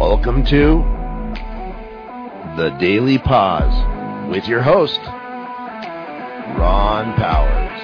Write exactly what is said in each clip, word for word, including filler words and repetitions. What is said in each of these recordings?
Welcome to The Daily Pause with your host, Ron Powers.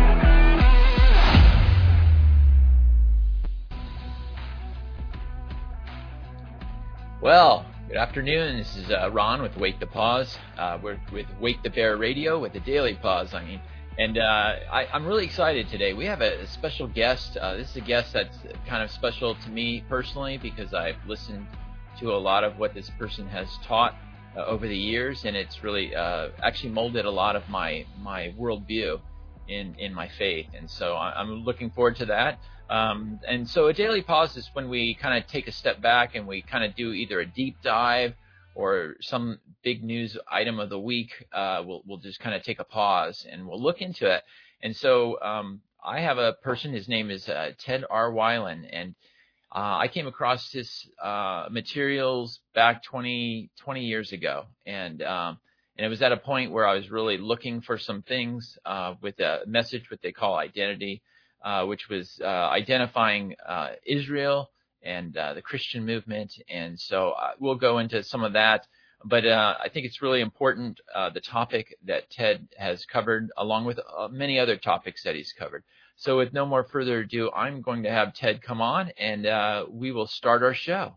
Well, good afternoon. This is uh, Ron with Wake the Pause. Uh, we're with Wake the Bear Radio with The Daily Pause, I mean. And uh, I, I'm really excited today. We have a, a special guest. Uh, this is a guest that's kind of special to me personally because I've listened to a lot of what this person has taught uh, over the years, and it's really uh, actually molded a lot of my my worldview in, in my faith. And so I'm looking forward to that. Um, and so a daily pause is when we kind of take a step back and we kind of do either a deep dive or some big news item of the week. Uh, we'll, we'll just kind of take a pause and we'll look into it. And so um, I have a person, his name is uh, Ted R. Weiland, and uh, I came across his uh, materials back twenty, twenty years ago. And um, and it was at a point where I was really looking for some things uh, with a message, what they call identity, uh, which was uh, identifying uh, Israel and uh, the Christian movement. And so uh, we'll go into some of that. But uh, I think it's really important, uh, the topic that Ted has covered, along with uh, many other topics that he's covered. So with no more further ado, I'm going to have Ted come on, and uh, we will start our show.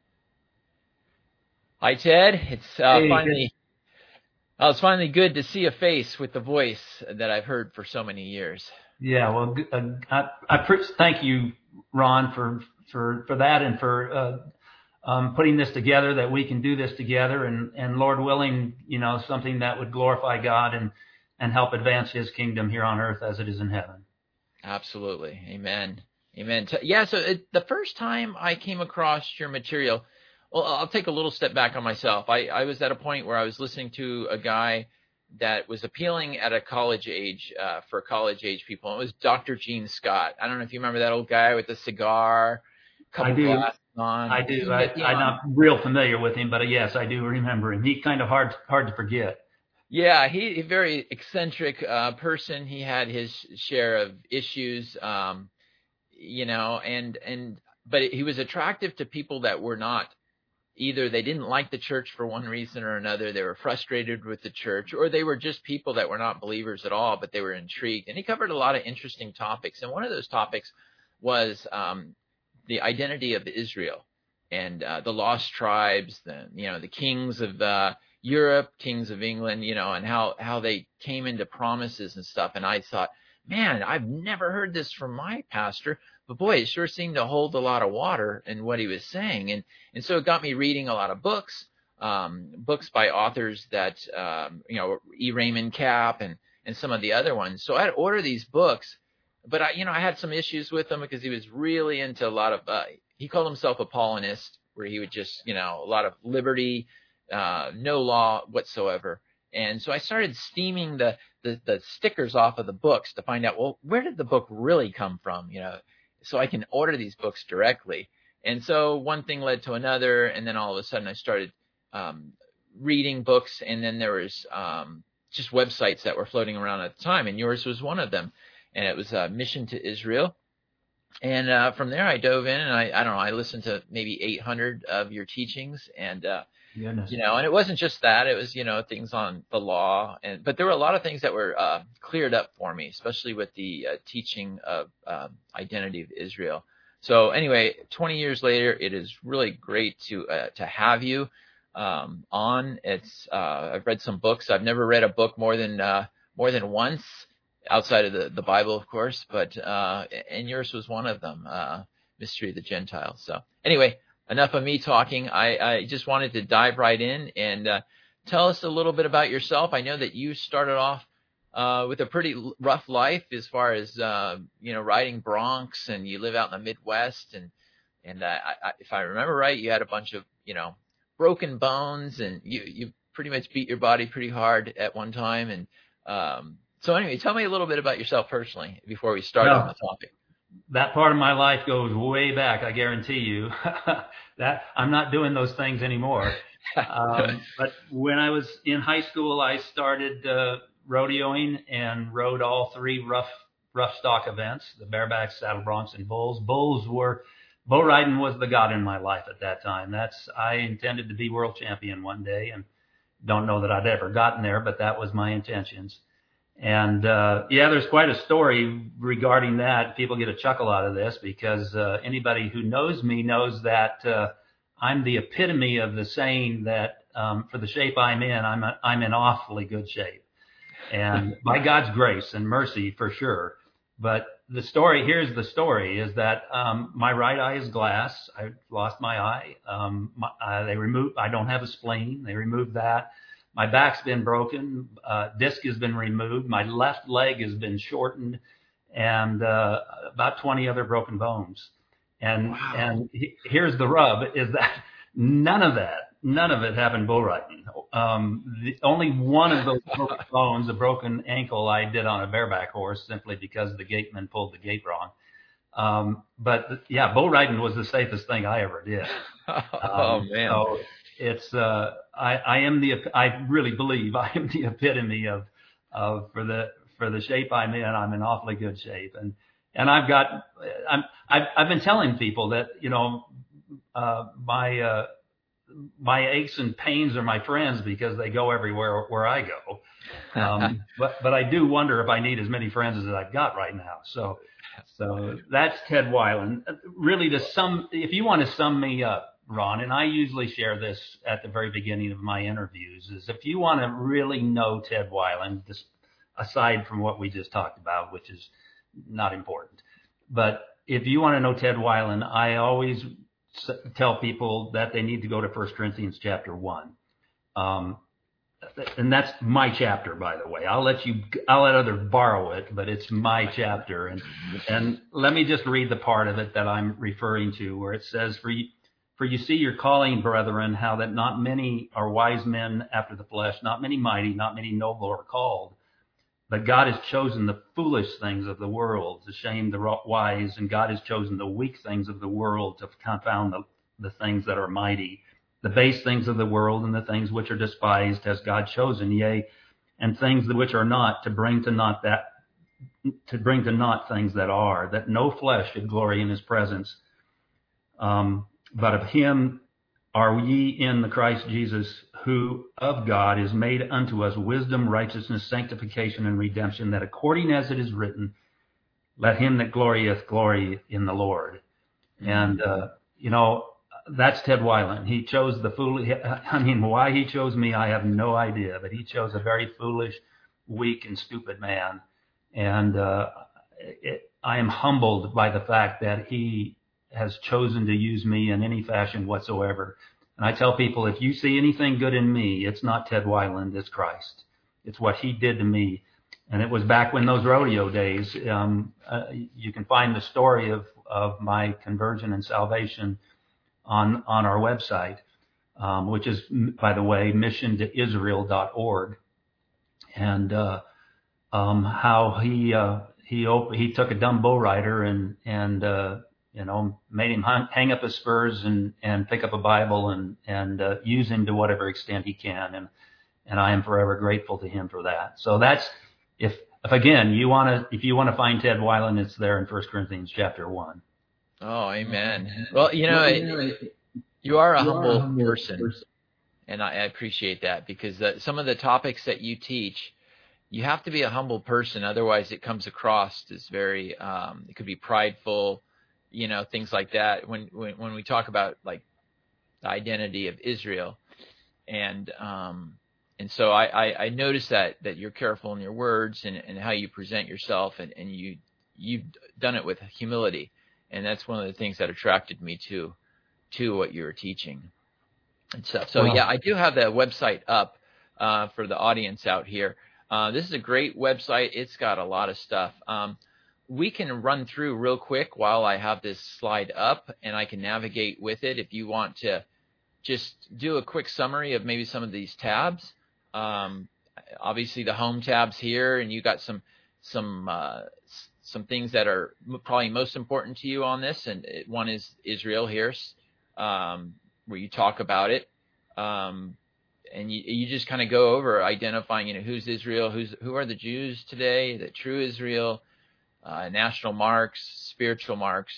Hi, Ted. It's uh, hey, finally uh, it's finally good to see a face with the voice that I've heard for so many years. Yeah, well, uh, I, I pr- thank you, Ron, for for for that and for uh, um, putting this together, that we can do this together, and, and Lord willing, you know, something that would glorify God and, and help advance His kingdom here on earth as it is in heaven. Absolutely. Amen. Amen. Yeah, so it, the first time I came across your material, well, I'll take a little step back on myself. I, I was at a point where I was listening to a guy that was appealing at a college age uh, for college age people. It was Doctor Gene Scott. I don't know if you remember that old guy with the cigar, couple I do. glasses on. I do. I, I'm not real familiar with him, but uh, yes, I do remember him. He's kind of hard hard to forget. Yeah, he a very eccentric uh, person. He had his share of issues, um, you know, and and but he was attractive to people that were not. Either they didn't like the church for one reason or another, they were frustrated with the church, or they were just people that were not believers at all, but they were intrigued. And he covered a lot of interesting topics. And one of those topics was um, the identity of Israel and uh, the lost tribes, the you know the kings of uh, Europe, kings of England, you know, and how how they came into promises and stuff. And I thought, man, I've never heard this from my pastor. But boy, it sure seemed to hold a lot of water in what he was saying. And, and so it got me reading a lot of books, um, books by authors that, um, you know, E. Raymond Capp and, and some of the other ones. So I'd order these books, but I, you know, I had some issues with him because he was really into a lot of, uh, he called himself a Paulinist, where he would just, you know, a lot of liberty, uh, no law whatsoever. And so I started steaming the, the, the stickers off of the books to find out, well, where did the book really come from? You know, so I can order these books directly. And so one thing led to another, and then all of a sudden I started um, reading books, and then there was um, just websites that were floating around at the time, and yours was one of them. And it was uh, Mission to Israel. And uh, from there I dove in, and I, I don't know, I listened to maybe eight hundred of your teachings, and uh, Goodness. you know, and it wasn't just that, it was, you know, things on the law, and but there were a lot of things that were uh, cleared up for me, especially with the uh, teaching of uh, identity of Israel. So anyway, twenty years later, it is really great to uh, to have you um, on. It's uh, I've read some books. I've never read a book more than uh, more than once, outside of the, the Bible, of course, but uh, and yours was one of them, uh, Mystery of the Gentiles. So anyway, enough of me talking. I, I just wanted to dive right in and uh, tell us a little bit about yourself. I know that you started off uh, with a pretty rough life as far as, uh, you know, riding broncs, and you live out in the Midwest. And, and uh, I, if I remember right, you had a bunch of, you know, broken bones, and you, you pretty much beat your body pretty hard at one time. And um, so anyway, tell me a little bit about yourself personally before we start Well, on the topic. That part of my life goes way back, I guarantee you. that I'm not doing those things anymore. um, but when I was in high school, I started uh, rodeoing and rode all three rough rough stock events: the barebacks, saddle broncs, and bulls. Bulls were bull riding was the God in my life at that time. That's, I intended to be world champion one day, and don't know that I'd ever gotten there, but that was my intentions. And, uh, yeah, there's quite a story regarding that. People get a chuckle out of this because, uh, anybody who knows me knows that, uh, I'm the epitome of the saying that, um, for the shape I'm in, I'm, a, I'm in awfully good shape. And by God's grace and mercy, for sure. But the story, here's the story, is that, um, my right eye is glass. I lost my eye. Um, my, uh, they removed, I don't have a spleen. They removed that. My back's been broken. Uh, disc has been removed. My left leg has been shortened, and, uh, about twenty other broken bones. And, wow. and he, here's the rub, is that none of that, none of it happened bull riding. Um, the only one of those broken bones, a broken ankle, I did on a bareback horse simply because the gateman pulled the gate wrong. Um, but yeah, bull riding was the safest thing I ever did. Um, oh man. So it's, uh, I, I am the, I really believe I am the epitome of, of, for the, for the shape I'm in, I'm in awfully good shape. And, and I've got, I'm, I've, I've been telling people that, you know, uh, my, uh, my aches and pains are my friends because they go everywhere where I go. Um, but, but I do wonder if I need as many friends as I've got right now. So, so that's Ted Weiland. Really, to sum, if you want to sum me up, Ron, and I usually share this at the very beginning of my interviews, is if you want to really know Ted Weiland, just aside from what we just talked about, which is not important, but if you want to know Ted Weiland, I always tell people that they need to go to First Corinthians chapter one. Um, and that's my chapter, by the way. I'll let you, I'll let others borrow it, but it's my chapter. And, and let me just read the part of it that I'm referring to, where it says, for you, for you see your calling, brethren, how that not many are wise men after the flesh, not many mighty, not many noble are called. But God has chosen the foolish things of the world to shame the wise, and God has chosen the weak things of the world to confound the, the things that are mighty. The base things of the world and the things which are despised has God chosen, yea, and things which are not, to bring to naught that, to bring to naught things that are, that no flesh should glory in his presence. Um, but of him are ye in the Christ Jesus, who of God is made unto us wisdom, righteousness, sanctification, and redemption, that according as it is written, let him that glorieth glory in the Lord. Mm-hmm. And, uh, you know, that's Ted Weiland. He chose the foolish, I mean, why he chose me, I have no idea, but he chose a very foolish, weak, and stupid man. And, uh, it, I am humbled by the fact that he has chosen to use me in any fashion whatsoever. And I tell people, if you see anything good in me, it's not Ted Weiland, it's Christ. It's what he did to me. And it was back when those rodeo days, um, uh, you can find the story of, of my conversion and salvation on, on our website, um, which is, by the way, mission to israel dot org. And, uh, um, how he, uh, he, op- he took a dumb bull rider and, and, uh, you know, made him hang up his spurs and, and pick up a Bible and, and, uh, use him to whatever extent he can. And, and I am forever grateful to him for that. So that's, if, if again, you want to, if you want to find Ted Weiland, it's there in First Corinthians chapter one. Oh, amen. Well, you know, it, you are a humble person, and I appreciate that, because uh, some of the topics that you teach, you have to be a humble person. Otherwise, it comes across as very, um, it could be prideful, you know, things like that. When, when, when we talk about like the identity of Israel, and, um, and so I, I, I noticed that, that you're careful in your words and, and how you present yourself, and, and you, you've done it with humility. And that's one of the things that attracted me to, to what you were teaching and stuff. So wow. Yeah, I do have the website up, uh, for the audience out here. Uh, this is a great website. It's got a lot of stuff. Um, we can run through real quick while I have this slide up, and I can navigate with it. If you want to just do a quick summary of maybe some of these tabs, um, obviously the home tabs here, and you got some, some, uh, some things that are probably most important to you on this. And one is Israel here, um, where you talk about it. Um, and you, you just kind of go over identifying, you know, who's Israel, who's, who are the Jews today, the true Israel, uh, national marks, spiritual marks.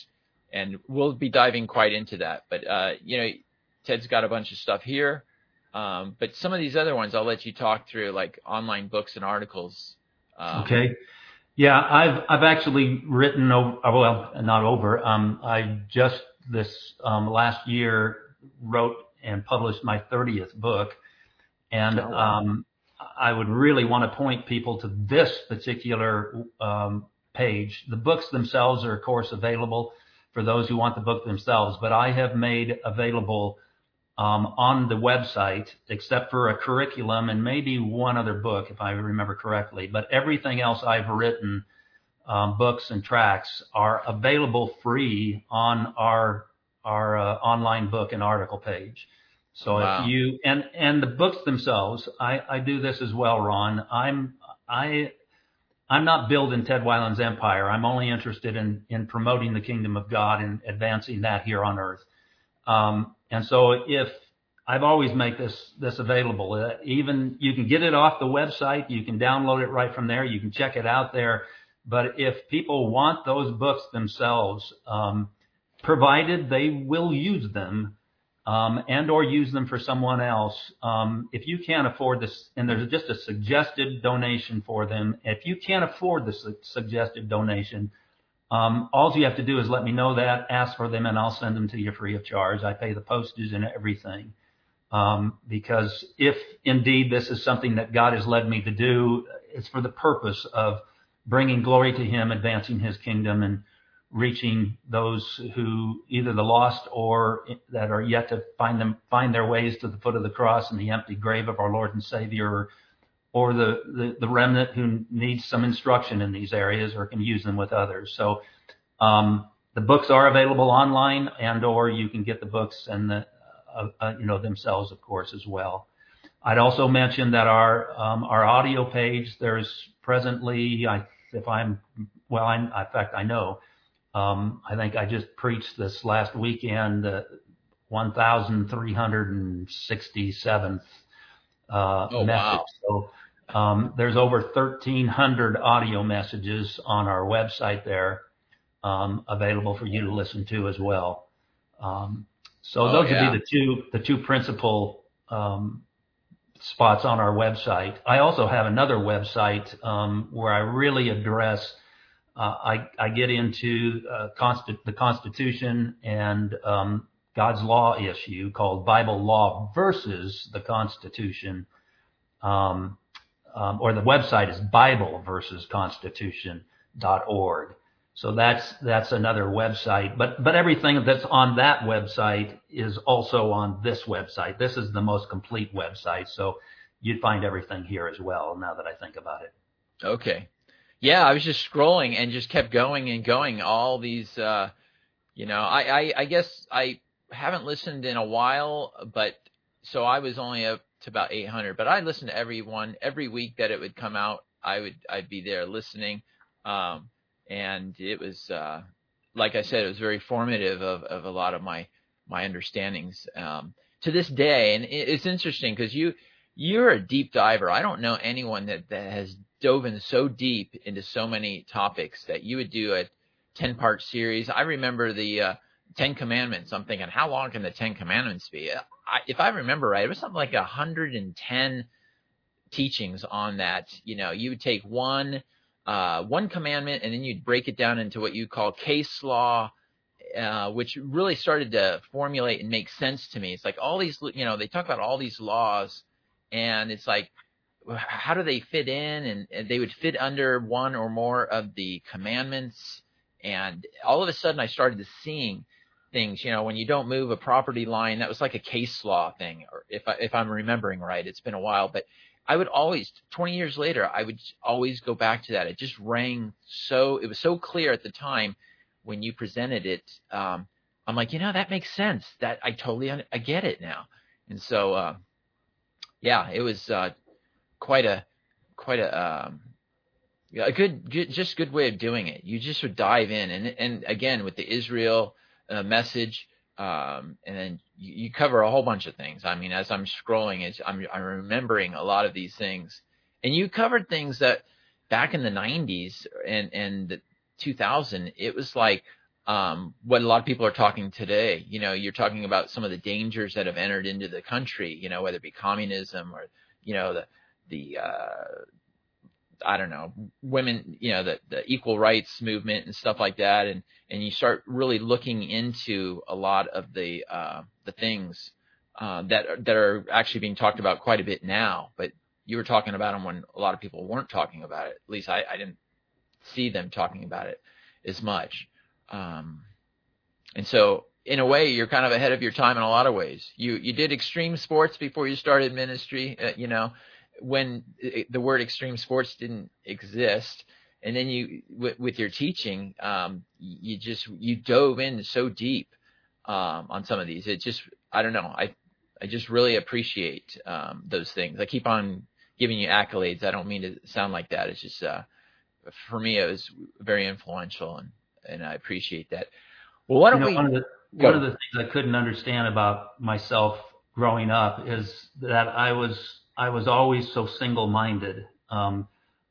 and we'll be diving quite into that. But uh, you know, Ted's got a bunch of stuff here, um, but some of these other ones I'll let you talk through, like online books and articles. Um, okay. Yeah, I've I've actually written over, well, not over. Um, I just this um, last year wrote and published my thirtieth book, and oh, wow. um, I would really want to point people to this particular um, page. The books themselves are, of course, available for those who want the book themselves, but I have made available um, on the website, except for a curriculum and maybe one other book, if I remember correctly, but everything else I've written, um, books and tracts, are available free on our our uh, online book and article page. So Wow. if you, and, and the books themselves, I, I do this as well, Ron. I'm, I, I'm not building Ted Weiland's empire. I'm only interested in, in promoting the kingdom of God and advancing that here on earth. Um, and so if I've always make this, this available, uh, even you can get it off the website, you can download it right from there, you can check it out there. But if people want those books themselves, um, provided they will use them, um, and or use them for someone else. Um, if you can't afford this, and there's just a suggested donation for them, if you can't afford the su- suggested donation, um, all you have to do is let me know that, ask for them, and I'll send them to you free of charge. I pay the postage and everything. Um, because if indeed this is something that God has led me to do, it's for the purpose of bringing glory to Him, advancing His kingdom, and reaching those who either the lost or that are yet to find them find their ways to the foot of the cross and the empty grave of our Lord and Savior, or, or the, the, the remnant who needs some instruction in these areas or can use them with others. So um, the books are available online, and or you can get the books and the uh, uh, you know themselves, of course, as well. I'd also mention that our um, our audio page, there's presently, I, if I'm well, I'm, in fact, I know. Um, I think I just preached this last weekend, uh, one thousand three hundred sixty-seventh uh, Oh, message. wow. So um, there's over thirteen hundred audio messages on our website there, um, available for you to listen to as well. Um, so Oh, those yeah. would be the two the two principal um, spots on our website. I also have another website um, where I really address. Uh, I, I get into uh, consti- the Constitution and um, God's law issue called Bible Law versus the Constitution, um, um, or the website is Bible versus Constitution dot org. So that's that's another website. But but everything that's on that website is also on this website. This is the most complete website. So you'd find everything here as well, now that I think about it. Okay. Yeah, I was just scrolling and just kept going and going. All these, uh, you know, I, I, I guess I haven't listened in a while, but so I was only up to about eight hundred. But I listened to every one every week that it would come out. I would I'd be there listening, um, and it was uh, like I said, it was very formative of, of a lot of my my understandings um, to this day. And it's interesting because you you're a deep diver. I don't know anyone that, that has dove in so deep into so many topics that you would do a ten-part series. I remember the uh, Ten Commandments. I'm thinking, how long can the Ten Commandments be? I, if I remember right, it was something like one hundred ten teachings on that. You know, you would take one uh, one commandment and then you'd break it down into what you call case law, uh, which really started to formulate and make sense to me. It's like all these, you know, they talk about all these laws, and it's like, how do they fit in? And, and they would fit under one or more of the commandments. And all of a sudden I started seeing things, you know, when you don't move a property line, that was like a case law thing, or if I, if I'm remembering right. It's been a while, but I would always, twenty years later, I would always go back to that. It just rang so, it was so clear at the time when you presented it. Um, I'm like, you know, that makes sense. That I totally, I get it now. And so, uh, yeah, it was, uh, quite a, quite a, um, a good, good, just good way of doing it. You just would dive in, and and again with the Israel uh, message, um, and then you, you cover a whole bunch of things. I mean, as I'm scrolling, it's, I'm I'm remembering a lot of these things, and you covered things that back in the nineties and and the two thousand, it was like um, what a lot of people are talking today. You know, you're talking about some of the dangers that have entered into the country, you know, whether it be communism or, you know, the, the, uh, I don't know, women, you know, the, the equal rights movement and stuff like that. And, and you start really looking into a lot of the, uh, the things, uh, that are, that are actually being talked about quite a bit now, but you were talking about them when a lot of people weren't talking about it. At least I, I didn't see them talking about it as much. Um, and so in a way, you're kind of ahead of your time in a lot of ways. You, you did extreme sports before you started ministry, uh, you know, when it, the word extreme sports didn't exist. And then you, with, with your teaching, um, you just, you dove in so deep, um, on some of these. It just, I don't know. I, I just really appreciate, um, those things. I keep on giving you accolades. I don't mean to sound like that. It's just, uh, for me, it was very influential, and, and I appreciate that. Well, why don't you know, we? One of, the, one of the things I couldn't understand about myself growing up is that I was I was always so single-minded. Um,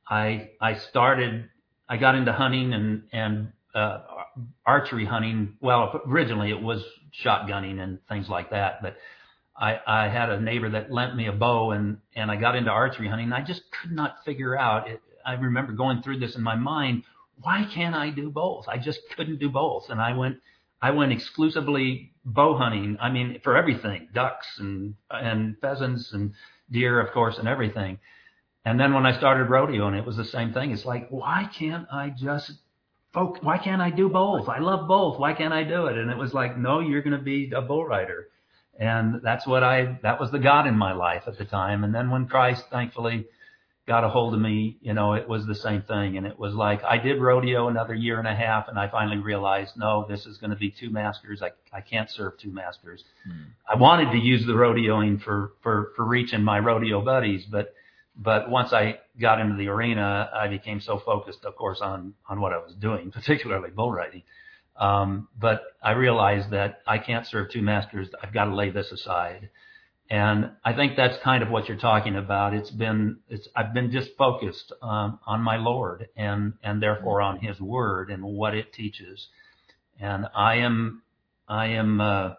I I started I got into hunting and and uh, archery hunting. Well, originally it was shotgunning and things like that, but I, I had a neighbor that lent me a bow, and and I got into archery hunting. And I just could not figure out it. I remember going through this in my mind. Why can't I do both? I just couldn't do both. And I went, I went exclusively bow hunting. I mean, for everything, ducks and, and pheasants and deer, of course, and everything. And then when I started rodeoing, it was the same thing. It's like, why can't I just, folk, why can't I do both? I love both. Why can't I do it? And it was like, no, you're going to be a bull rider. And that's what I, that was the God in my life at the time. And then when Christ, thankfully, got a hold of me, you know, it was the same thing. And it was like, I did rodeo another year and a half, and I finally realized, no, this is going to be two masters. I, I can't serve two masters. Mm. I wanted to use the rodeoing for, for, for reaching my rodeo buddies, but, but once I got into the arena, I became so focused, of course, on, on what I was doing, particularly bull riding. Um, but I realized that I can't serve two masters. I've got to lay this aside. And I think that's kind of what you're talking about. It's been, it's, I've been just focused um, on my Lord and, and therefore on His Word and what it teaches. And I am, I am, uh,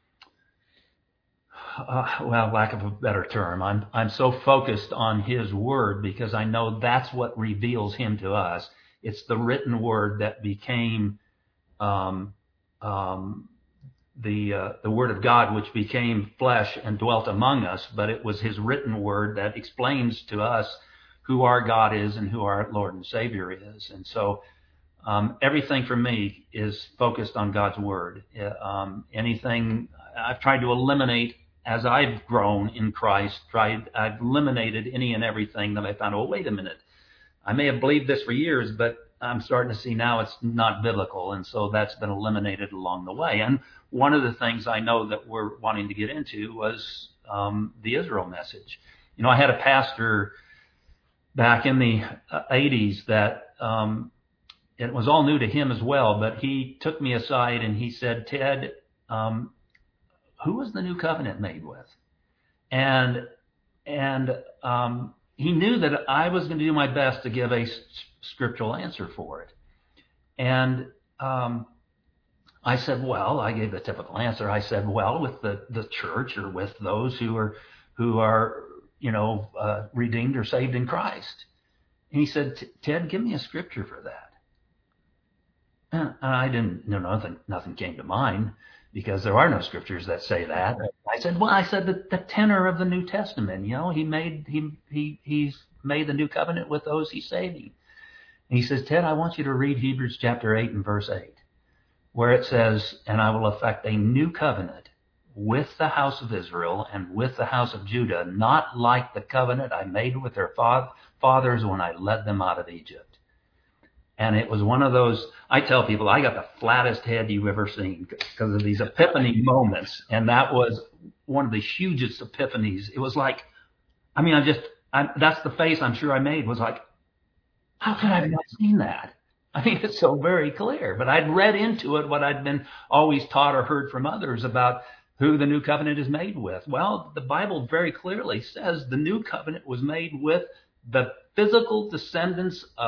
uh, well, lack of a better term, I'm, I'm so focused on His Word because I know that's what reveals Him to us. It's the written Word that became, um, um, the uh, the Word of God, which became flesh and dwelt among us, but it was His written Word that explains to us who our God is and who our Lord and Savior is. And so um, everything for me is focused on God's Word. Um, anything I've tried to eliminate as I've grown in Christ, tried I've eliminated any and everything that I found, oh, wait a minute, I may have believed this for years, but I'm starting to see now it's not biblical. And so that's been eliminated along the way. And one of the things I know that we're wanting to get into was um, the Israel message. You know, I had a pastor back in the eighties that um, it was all new to him as well, but he took me aside and he said, Ted, um, who was the new covenant made with? And, and um, he knew that I was going to do my best to give a s- scriptural answer for it. And um, I said, well, I gave the typical answer. I said, well, with the, the church or with those who are, who are, you know, uh, redeemed or saved in Christ. And he said, Ted, give me a scripture for that. And I didn't, you know, nothing, nothing came to mind because there are no scriptures that say that. I said, well, I said the, the tenor of the New Testament, you know, he made, he, he, he's made the new covenant with those he's saving. And he says, Ted, I want you to read Hebrews chapter eight and verse eight, where it says, and I will effect a new covenant with the house of Israel and with the house of Judah, not like the covenant I made with their fathers when I led them out of Egypt. And it was one of those, I tell people, I got the flattest head you've ever seen because of these epiphany moments. And that was one of the hugest epiphanies. It was like, I mean, I just, I, that's the face I'm sure I made was like, how could I have not seen that? I mean, it's so very clear. But I'd read into it what I'd been always taught or heard from others about who the new covenant is made with. Well, the Bible very clearly says the new covenant was made with the physical descendants of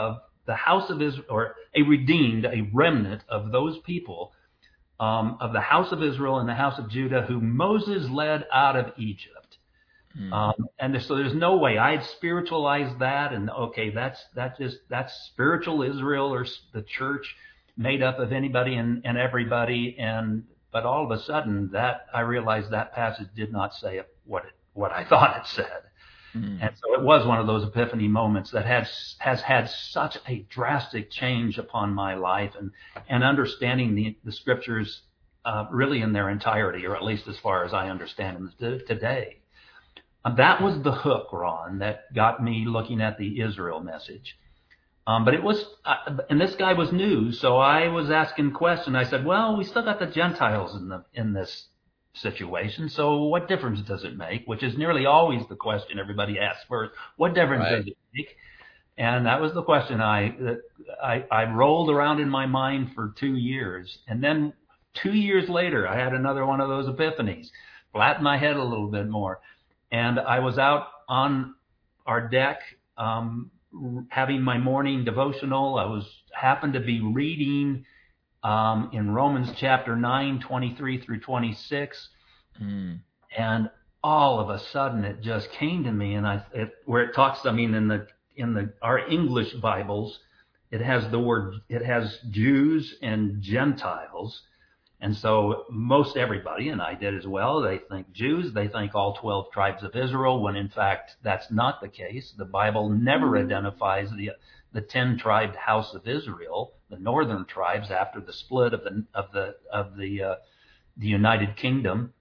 the house of Israel, or a redeemed, a remnant of those people, um, of the house of Israel and the house of Judah, who Moses led out of Egypt. Mm. Um, and so there's no way I had spiritualized that, and okay, that's that's just that's spiritual Israel or the church made up of anybody and, and everybody, and but all of a sudden that I realized that passage did not say what it, what I thought it said. Mm. And so it was one of those epiphany moments that has has had such a drastic change upon my life, and, and understanding the, the scriptures uh, really in their entirety, or at least as far as I understand them t- today. Um, that was the hook, Ron, that got me looking at the Israel message. Um, but it was, uh, and this guy was new, so I was asking questions. I said, well, we still got the Gentiles in the in this situation, so what difference does it make? Which is nearly always the question everybody asks first. What difference right. does it make? And that was the question I, I I rolled around in my mind for two years. And then two years later, I had another one of those epiphanies, flattened my head a little bit more. And I was out on our deck um, having my morning devotional. I was happened to be reading Um, in Romans chapter nine, twenty-three through twenty-six. Mm. And all of a sudden it just came to me, and I, it, where it talks, I mean, in the, in the, our English Bibles, it has the word, it has Jews and Gentiles. And so most everybody, and I did as well, they think Jews, they think all twelve tribes of Israel, when in fact that's not the case. The Bible never identifies the the ten-tribed house of Israel, the northern tribes, after the split of the of the of the uh, the United Kingdom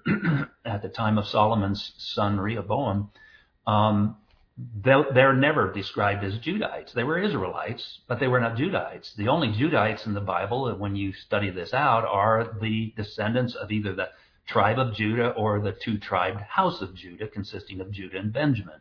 at the time of Solomon's son Rehoboam. Um, they're, they're never described as Judahites. They were Israelites, but they were not Judahites. The only Judahites in the Bible, when you study this out, are the descendants of either the tribe of Judah or the two-tribed house of Judah, consisting of Judah and Benjamin.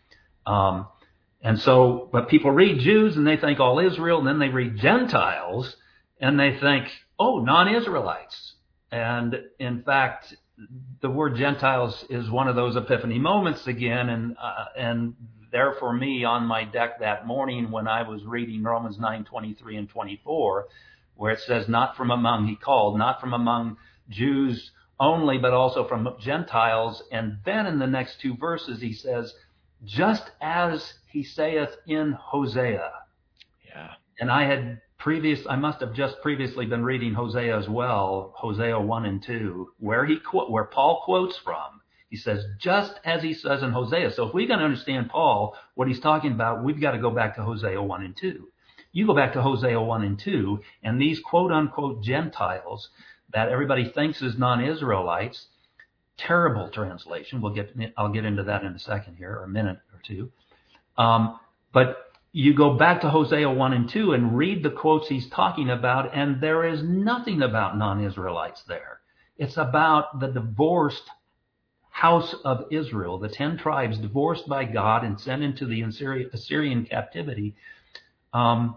Um, And so, but people read Jews and they think all Israel, and then they read Gentiles and they think, oh, non-Israelites. And in fact, the word Gentiles is one of those epiphany moments again. And, uh, and there for me on my deck that morning when I was reading Romans nine, twenty-three and twenty-four, where it says, not from among, he called, not from among Jews only, but also from Gentiles. And then in the next two verses, he says, just as he saith in Hosea. Yeah. And I had previous, I must have just previously been reading Hosea as well, Hosea one and two, where he quote, where Paul quotes from. He says, just as he says in Hosea. So if we're going to understand Paul, what he's talking about, we've got to go back to Hosea one and two. You go back to Hosea one and two, and these quote unquote Gentiles that everybody thinks is non-Israelites, terrible translation. We'll get, I'll get into that in a second here, or a minute or two. Um, but you go back to Hosea one and two and read the quotes he's talking about, and there is nothing about non-Israelites there. It's about the divorced house of Israel, the ten tribes divorced by God and sent into the Assyrian captivity. Um,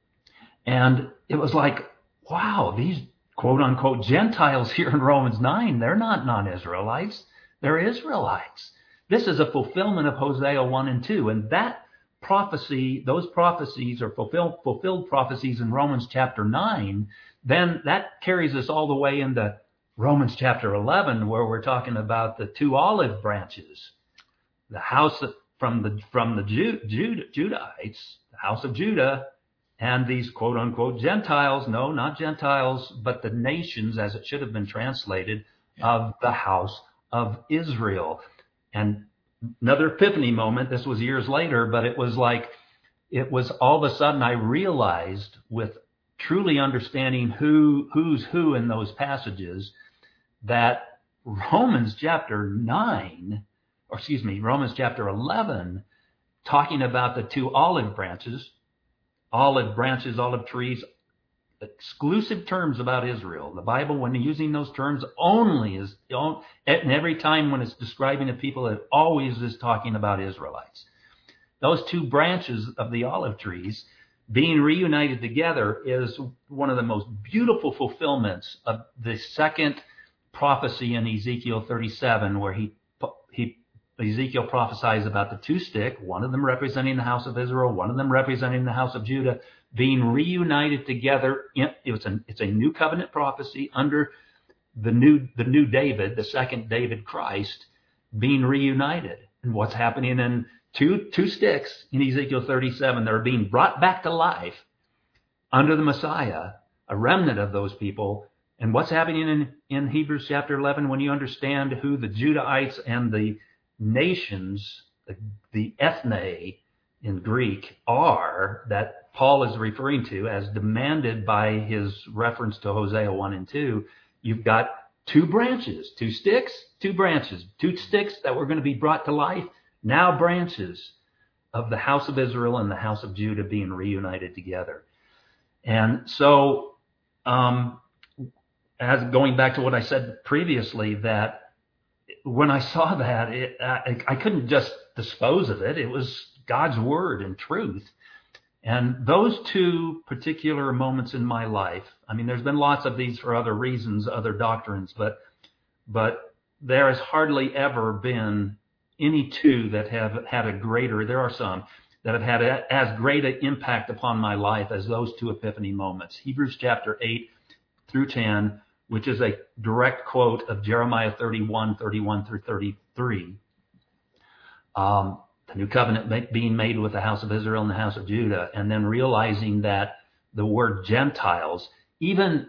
and it was like, wow, these quote unquote Gentiles here in Romans nine, they're not non-Israelites. They're Israelites. This is a fulfillment of Hosea one and two. And that prophecy, those prophecies are fulfilled, fulfilled prophecies in Romans chapter nine. Then that carries us all the way into Romans chapter eleven, where we're talking about the two olive branches, the house from the, from the Jude, Jude, Judahites, the house of Judah, and these quote unquote Gentiles, no, not Gentiles, but the nations, as it should have been translated, of the house of Israel. And another epiphany moment, this was years later, but it was like, it was all of a sudden I realized, with truly understanding who, who's who in those passages, that Romans chapter nine, or excuse me, Romans chapter eleven, talking about the two olive branches, olive branches, olive trees, exclusive terms about Israel. The Bible, when using those terms, only is, and every time when it's describing a people, it always is talking about Israelites. Those two branches of the olive trees being reunited together is one of the most beautiful fulfillments of the second prophecy in Ezekiel thirty-seven, where he he Ezekiel prophesies about the two stick, one of them representing the house of Israel, one of them representing the house of Judah, being reunited together. It's a, it's a new covenant prophecy under the new, the new David, the second David Christ, being reunited. And what's happening in two, two sticks in Ezekiel thirty-seven, they're being brought back to life under the Messiah, a remnant of those people. And what's happening in, in Hebrews chapter eleven, when you understand who the Judahites and the nations, the, the ethne in Greek, are, that Paul is referring to as demanded by his reference to Hosea one and two, you've got two branches, two sticks, two branches, two sticks that were going to be brought to life, now branches of the house of Israel and the house of Judah being reunited together. And so, um, as going back to what I said previously, that when I saw that, it, I, I couldn't just dispose of it. It was God's word and truth. And those two particular moments in my life, I mean, there's been lots of these for other reasons, other doctrines, but but there has hardly ever been any two that have had a greater, there are some, that have had a, as great an impact upon my life as those two epiphany moments. Hebrews chapter eight through ten, which is a direct quote of Jeremiah thirty-one, thirty-one through thirty-three. Um, the new covenant being made with the house of Israel and the house of Judah, and then realizing that the word Gentiles, even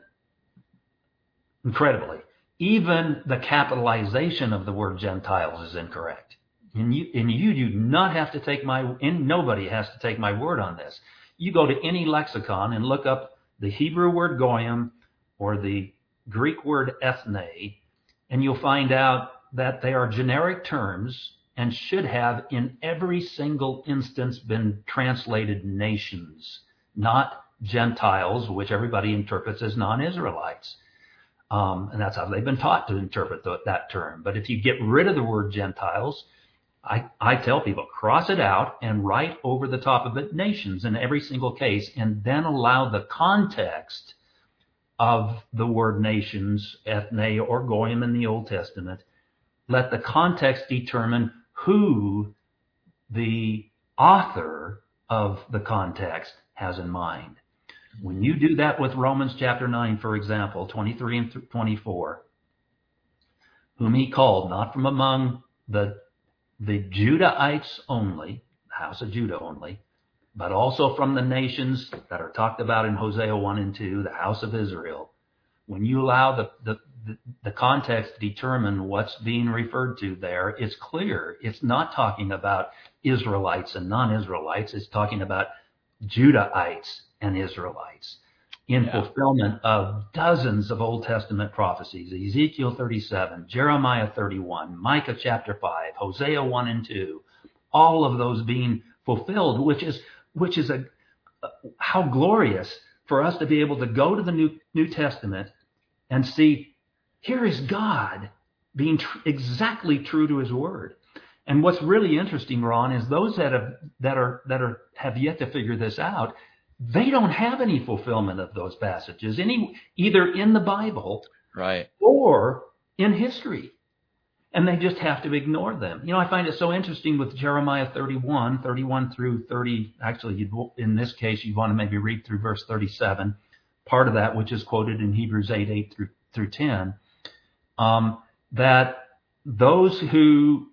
incredibly, even the capitalization of the word Gentiles is incorrect. And you, and you do not have to take my, and nobody has to take my word on this. You go to any lexicon and look up the Hebrew word goyim or the Greek word ethne, and you'll find out that they are generic terms and should have in every single instance been translated nations, not Gentiles, which everybody interprets as non-Israelites. Um, and that's how they've been taught to interpret the, that term. But if you get rid of the word Gentiles, I, I tell people, cross it out and write over the top of it nations in every single case, and then allow the context of the word nations, ethne or goyim in the Old Testament. Let the context determine who the author of the context has in mind. When you do that with Romans chapter nine, for example, twenty-three and twenty-four, whom he called not from among the the Judahites only, house of Judah only, but also from the nations that are talked about in Hosea one and two, the house of Israel. When you allow the, the, the, the context to determine what's being referred to there, it's clear. It's not talking about Israelites and non-Israelites. It's talking about Judahites and Israelites in yeah. fulfillment of dozens of Old Testament prophecies. Ezekiel thirty-seven, Jeremiah thirty-one, Micah chapter five, Hosea one and two, all of those being fulfilled, which is which is a, a how glorious for us to be able to go to the New, New Testament and see, here is God being tr- exactly true to his word. And what's really interesting, Ron, is those that have that are that are have yet to figure this out, they don't have any fulfillment of those passages, any either in the Bible right. or in history. And they just have to ignore them. You know, I find it so interesting with Jeremiah thirty-one, thirty-one through thirty. Actually, you'd, in this case, you want to maybe read through verse thirty-seven, part of that, which is quoted in Hebrews eight, eight through, through ten, um, that those who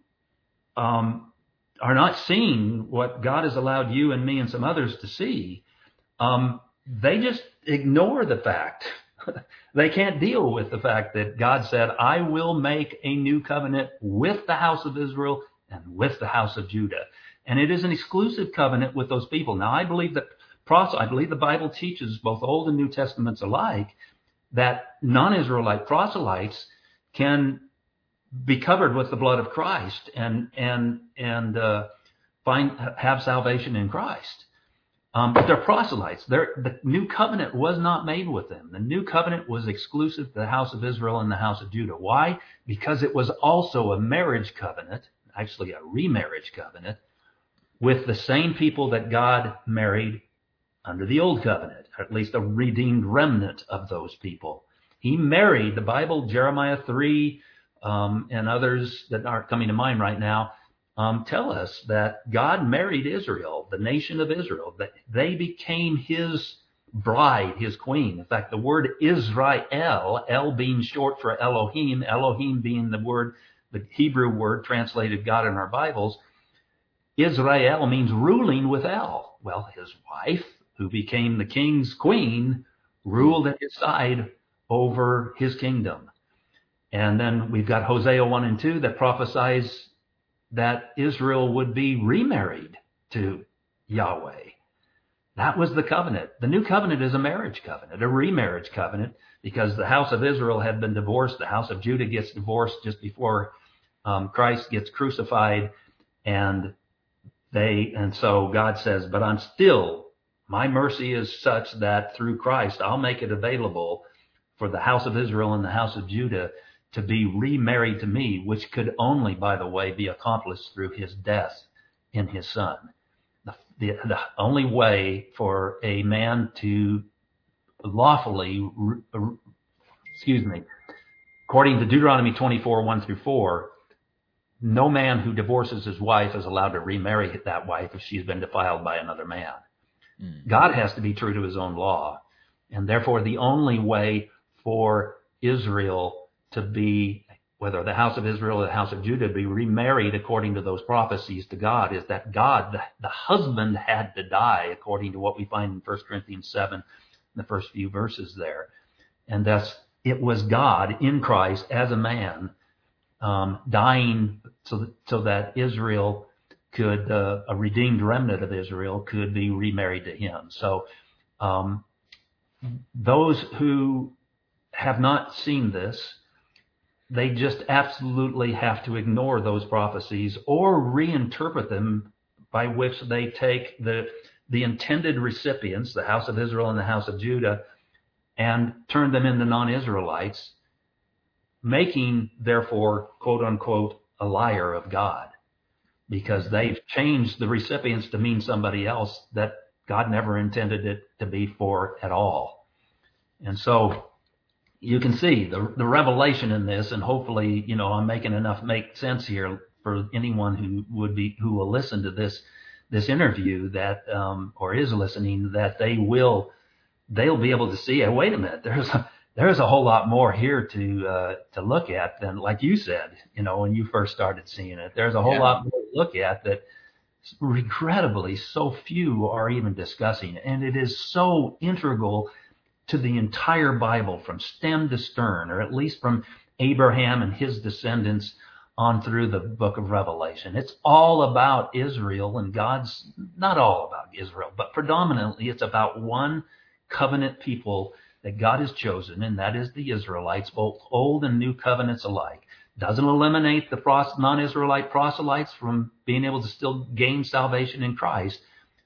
um, are not seeing what God has allowed you and me and some others to see, um, they just ignore the fact. They can't deal with the fact that God said, I will make a new covenant with the house of Israel and with the house of Judah. And it is an exclusive covenant with those people. Now, I believe that I believe the Bible teaches, both Old and New Testaments alike, that non-Israelite proselytes can be covered with the blood of Christ and and and uh, find have salvation in Christ. Um, but they're proselytes. They're, the new covenant was not made with them. The new covenant was exclusive to the house of Israel and the house of Judah. Why? Because it was also a marriage covenant, actually a remarriage covenant, with the same people that God married under the old covenant, or at least a redeemed remnant of those people. He married, the Bible, Jeremiah three, um, and others that aren't coming to mind right now, um, tell us that God married Israel, the nation of Israel, that they became his bride, his queen. In fact, the word Israel, El being short for Elohim, Elohim being the word, the Hebrew word translated God in our Bibles, Israel means ruling with El. Well, his wife, who became the king's queen, ruled at his side over his kingdom. And then we've got Hosea one and two that prophesies that Israel would be remarried to Yahweh. That was the covenant. The new covenant is a marriage covenant, a remarriage covenant, because the house of Israel had been divorced. The house of Judah gets divorced just before um, Christ gets crucified. And they, and so God says, but I'm still, my mercy is such that through Christ, I'll make it available for the house of Israel and the house of Judah to be remarried to me, which could only, by the way, be accomplished through his death in his son. The, the, the only way for a man to lawfully, excuse me, according to Deuteronomy twenty-four, one through four, no man who divorces his wife is allowed to remarry that wife if she's been defiled by another man. Mm. God has to be true to his own law. And therefore, the only way for Israel to be, whether the house of Israel or the house of Judah, be remarried according to those prophecies to God, is that God, the, the husband, had to die, according to what we find in First Corinthians seven, the first few verses there. And thus, it was God in Christ as a man, um, dying so that, so that Israel could, uh, a redeemed remnant of Israel could be remarried to him. So, um, those who have not seen this, they just absolutely have to ignore those prophecies or reinterpret them, by which they take the the intended recipients, the house of Israel and the house of Judah, and turn them into non-Israelites, making, therefore, quote unquote, a liar of God, because they've changed the recipients to mean somebody else that God never intended it to be for at all. And so you can see the the revelation in this, and hopefully, you know, I'm making enough make sense here for anyone who would be, who will listen to this, this interview that, um, or is listening, that they will, they'll be able to see, hey, wait a minute, there's a, there's a whole lot more here to, uh, to look at than, like you said, you know, when you first started seeing it, there's a whole yeah. lot more to look at that regrettably so few are even discussing. And it is so integral to the entire Bible from stem to stern, or at least from Abraham and his descendants on through the book of Revelation. It's all about Israel, and God's, not all about Israel, but predominantly it's about one covenant people that God has chosen, and that is the Israelites, both old and new covenants alike. Doesn't eliminate the non-Israelite proselytes from being able to still gain salvation in Christ,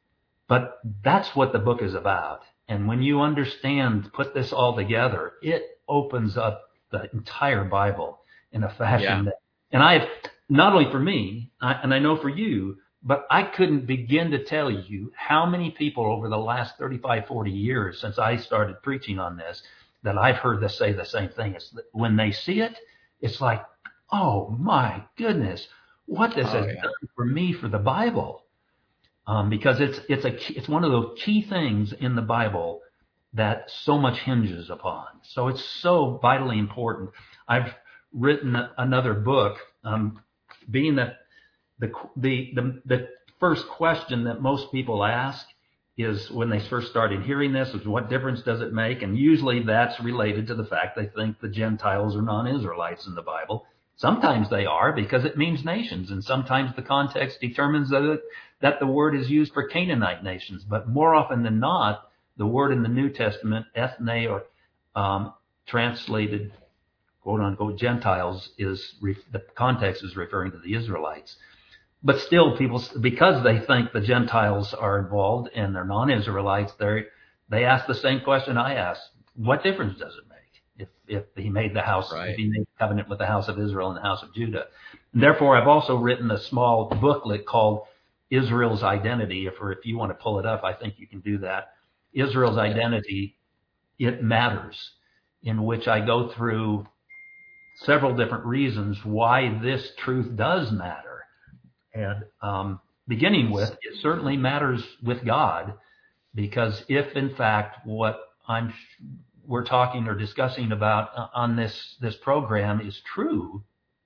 but that's what the book is about. And when you understand, put this all together, it opens up the entire Bible in a fashion yeah. that, and I've, not only for me, I, and I know for you, but I couldn't begin to tell you how many people over the last thirty-five, forty years since I started preaching on this, that I've heard this say the same thing. It's that when they see it, it's like, oh my goodness, what this oh, has yeah. done for me for the Bible. Um, because it's, it's a, it's one of those key things in the Bible that so much hinges upon. So it's so vitally important. I've written another book, um, being that the, the, the, the first question that most people ask is when they first started hearing this is, what difference does it make? And usually that's related to the fact they think the Gentiles are non-Israelites in the Bible. Sometimes they are, because it means nations, and sometimes the context determines that it, that the word is used for Canaanite nations. But more often than not, the word in the New Testament, ethne, or um, translated, quote unquote, Gentiles, is the context is referring to the Israelites. But still, people, because they think the Gentiles are involved and they're non-Israelites, they they ask the same question I asked: what difference does it make if if he made the house, right. if he made a covenant with the house of Israel and the house of Judah? And therefore, I've also written a small booklet called Israel's Identity. If, or if you want to pull it up, I think you can do that. Israel's Identity, It Matters, in which I go through several different reasons why this truth does matter. And um, beginning with, it certainly matters with God, because if in fact what I'm we're talking or discussing about on this this program is true,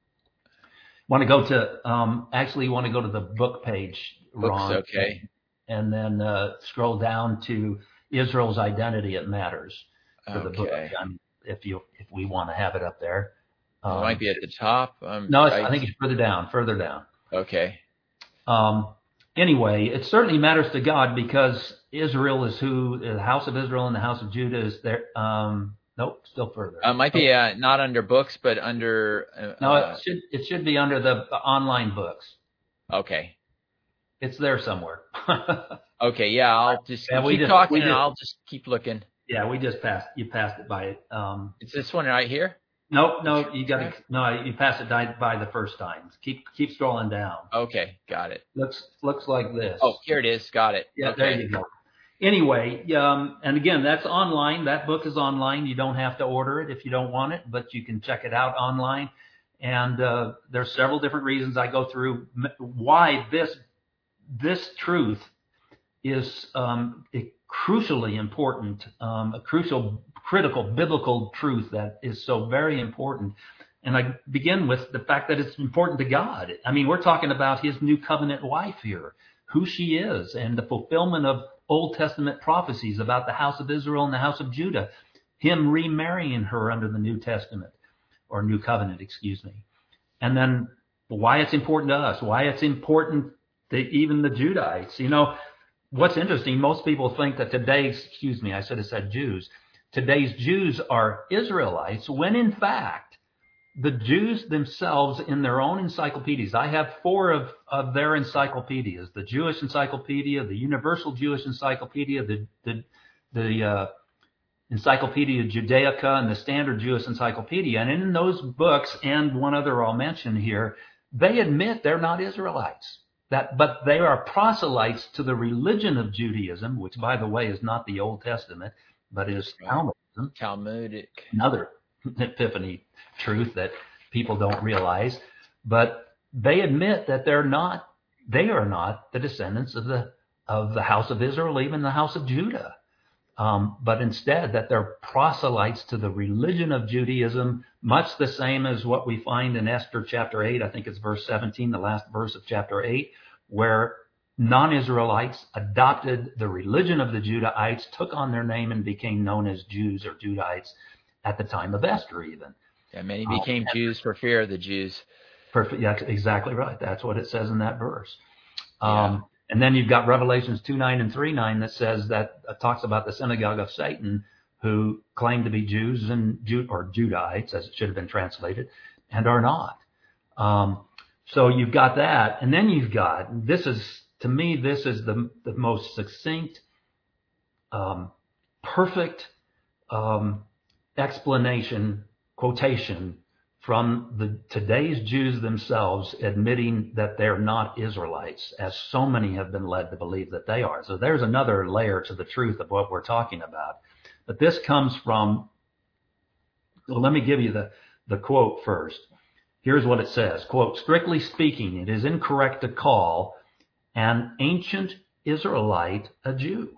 want to go to um, actually want to go to the book page, Ron. Books, okay. And then uh, scroll down to Israel's Identity, It Matters, for the book. Okay. Um, if you if we want to have it up there. Um, it might be at the top. Um, no, it's, I, I think it's further down, further down. Okay. Um, anyway, it certainly matters to God, because Israel is who, the house of Israel and the house of Judah is there. Um, nope, still further. Uh, might be uh, not under books, but under. Uh, no, it should it should be under the, the online books. Okay. It's there somewhere. Okay, yeah, I'll just yeah, keep just, talking, just, and I'll just keep looking. Yeah, we just passed. You passed it by. Um, it's this one right here. No, no, you got to no. You passed it by the first time. Keep keep scrolling down. Okay, got it. Looks looks like this. Oh, here it is. Got it. Yeah, okay. There you go. Anyway, um, and again, that's online. That book is online. You don't have to order it if you don't want it, but you can check it out online. And uh, there's several different reasons I go through why this. This truth is um, a crucially important, um, a crucial, critical biblical truth that is so very important. And I begin with the fact that it's important to God. I mean, we're talking about his new covenant wife here, who she is, and the fulfillment of Old Testament prophecies about the house of Israel and the house of Judah, him remarrying her under the New Testament, or New Covenant, excuse me. And then why it's important to us, why it's important to even the Judahites. You know, what's interesting, most people think that today's, excuse me, I should have said Jews, today's Jews are Israelites, when in fact, the Jews themselves in their own encyclopedias, I have four of, of their encyclopedias, the Jewish Encyclopedia, the Universal Jewish Encyclopedia, the, the, the uh, Encyclopedia Judaica, and the Standard Jewish Encyclopedia. And in those books, and one other I'll mention here, they admit they're not Israelites. That, but they are proselytes to the religion of Judaism, which, by the way, is not the Old Testament, but is Talmudism. Talmudic. Another epiphany truth that people don't realize. But they admit that they're not, they are not the descendants of the of the house of Israel, even the house of Judah. Um, but instead that they're proselytes to the religion of Judaism, much the same as what we find in Esther chapter eight, I think it's verse seventeen, the last verse of chapter eight, where non-Israelites adopted the religion of the Judahites, took on their name, and became known as Jews or Judahites at the time of Esther even. Yeah, many became um, Jews for fear of the Jews. Perfect. Yeah, exactly right. That's what it says in that verse. Um, yeah. And then you've got Revelations two nine and three nine that says that uh, talks about the synagogue of Satan, who claim to be Jews and Ju- or Judahites, as it should have been translated, and are not. Um, so you've got that, and then you've got, this is, to me, this is the the most succinct, um, perfect um, explanation, quotation from the today's Jews themselves admitting that they're not Israelites, as so many have been led to believe that they are. So there's another layer to the truth of what we're talking about. But this comes from, well, let me give you the, the quote first. Here's what it says, quote, "Strictly speaking, it is incorrect to call an ancient Israelite a Jew,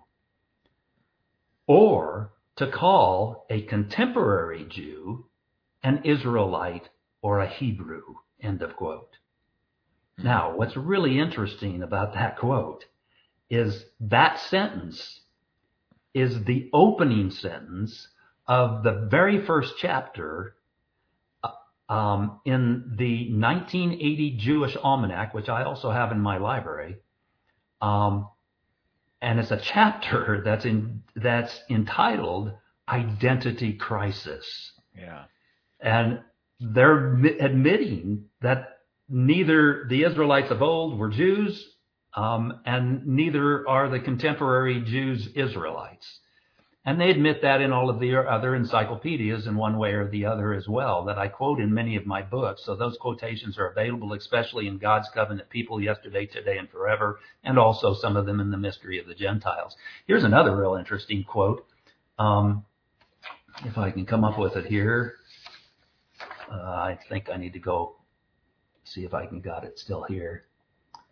or to call a contemporary Jew an Israelite or a Hebrew," end of quote. Now, what's really interesting about that quote is that sentence is the opening sentence of the very first chapter um, in the nineteen eighty Jewish Almanac, which I also have in my library. Um, and it's a chapter that's in that's entitled Identity Crisis. Yeah. And they're admitting that neither the Israelites of old were Jews, um, and neither are the contemporary Jews Israelites. And they admit that in all of the other encyclopedias in one way or the other as well, that I quote in many of my books. So those quotations are available, especially in God's Covenant People, Yesterday, Today, and Forever, and also some of them in the Mystery of the Gentiles. Here's another real interesting quote. Um, if I can come up with it here. Uh, I think I need to go see if I can got it still here.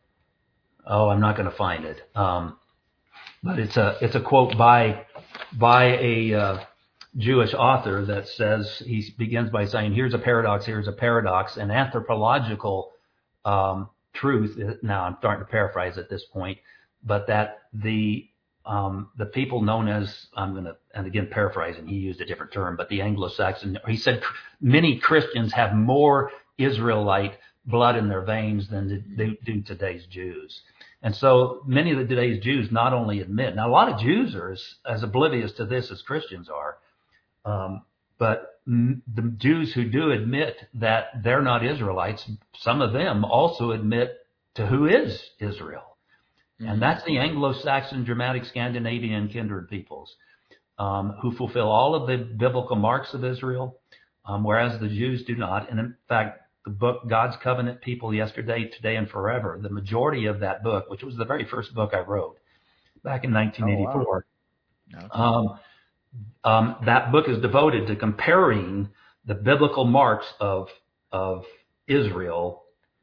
oh, I'm not going to find it. Um, but it's a it's a quote by by a uh, Jewish author that says, he begins by saying, here's a paradox, here's a paradox, an anthropological um, truth. Now I'm starting to paraphrase at this point, but that the um, the people known as, I'm going to, and again paraphrasing, he used a different term, but the Anglo-Saxon, he said many Christians have more Israelite blood in their veins than do, do today's Jews. And so many of the today's Jews not only admit, now a lot of Jews are as, as oblivious to this as Christians are, um, but m- the Jews who do admit that they're not Israelites, some of them also admit to who is Israel. Mm-hmm. And that's the Anglo-Saxon, Germanic, Scandinavian kindred peoples, um, who fulfill all of the biblical marks of Israel, um, whereas the Jews do not. And in fact, the book, God's Covenant People, Yesterday, Today, and Forever, the majority of that book, which was the very first book I wrote back in nineteen eighty-four, oh, wow. okay. um, um, that book is devoted to comparing the biblical marks of, of Israel,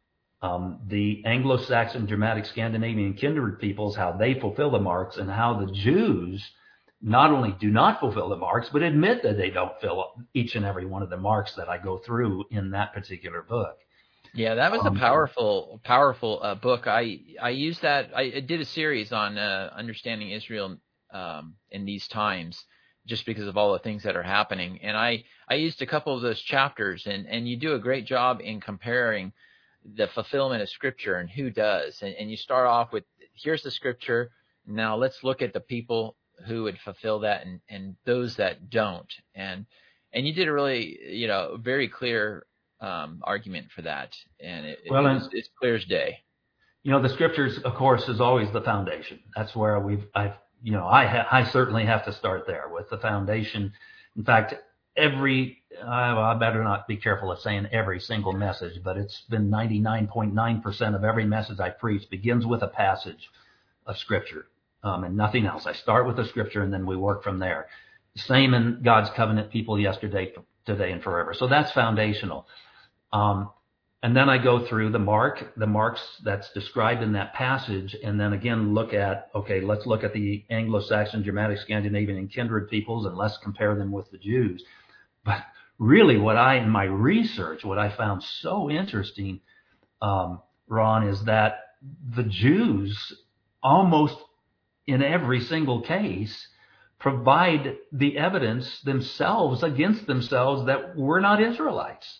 um, the Anglo-Saxon, Germanic, Scandinavian kindred peoples, how they fulfill the marks, and how the Jews not only do not fulfill the marks, but admit that they don't fill each and every one of the marks that I go through in that particular book. Yeah, that was um, a powerful, powerful uh, book. I I used that. I did a series on uh, understanding Israel um, in these times, just because of all the things that are happening. And I, I used a couple of those chapters, and, and you do a great job in comparing the fulfillment of Scripture and who does. And, and you start off with, here's the Scripture. Now let's look at the people who would fulfill that, and, and those that don't. And and you did a really, you know, very clear um, argument for that. And it, well, it was, it's clear as day. You know, the Scriptures, of course, is always the foundation. That's where we've, I've, you know, I ha- I certainly have to start there with the foundation. In fact, every, uh, well, I better not be careful of saying every single message, but it's been ninety-nine point nine percent of every message I preach begins with a passage of Scripture. Um, and nothing else. I start with the Scripture, and then we work from there. Same in God's Covenant People, Yesterday, Today, and Forever. So that's foundational. Um, and then I go through the mark, the marks that's described in that passage, and then again look at, okay, let's look at the Anglo-Saxon, Germanic, Scandinavian, and kindred peoples, and let's compare them with the Jews. But really what I, in my research, what I found so interesting, um, Ron, is that the Jews almost in every single case provide the evidence themselves against themselves that we're not Israelites.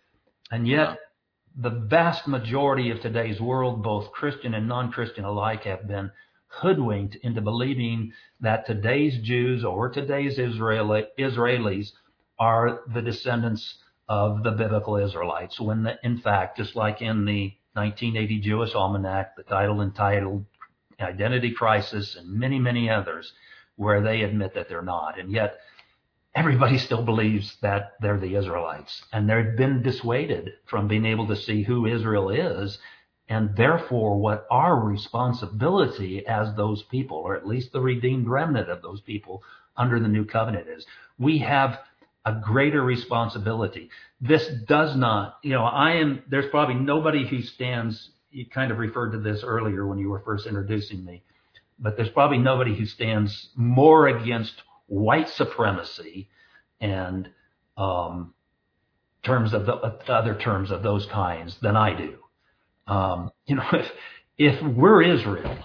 And yet, yeah. the vast majority of today's world, both Christian and non-Christian alike, have been hoodwinked into believing that today's Jews or today's Israeli, Israelis are the descendants of the biblical Israelites, when the, in fact, just like in the nineteen eighty Jewish Almanac, the title entitled Identity Crisis, and many, many others, where they admit that they're not. And yet everybody still believes that they're the Israelites, and they've been dissuaded from being able to see who Israel is, and therefore what our responsibility as those people, or at least the redeemed remnant of those people under the new covenant, is. We have a greater responsibility. This does not, you know, I am, there's probably nobody who stands, you kind of referred to this earlier when you were first introducing me, but there's probably nobody who stands more against white supremacy and um, terms of the other terms of those kinds than I do. Um, you know, if, if we're Israel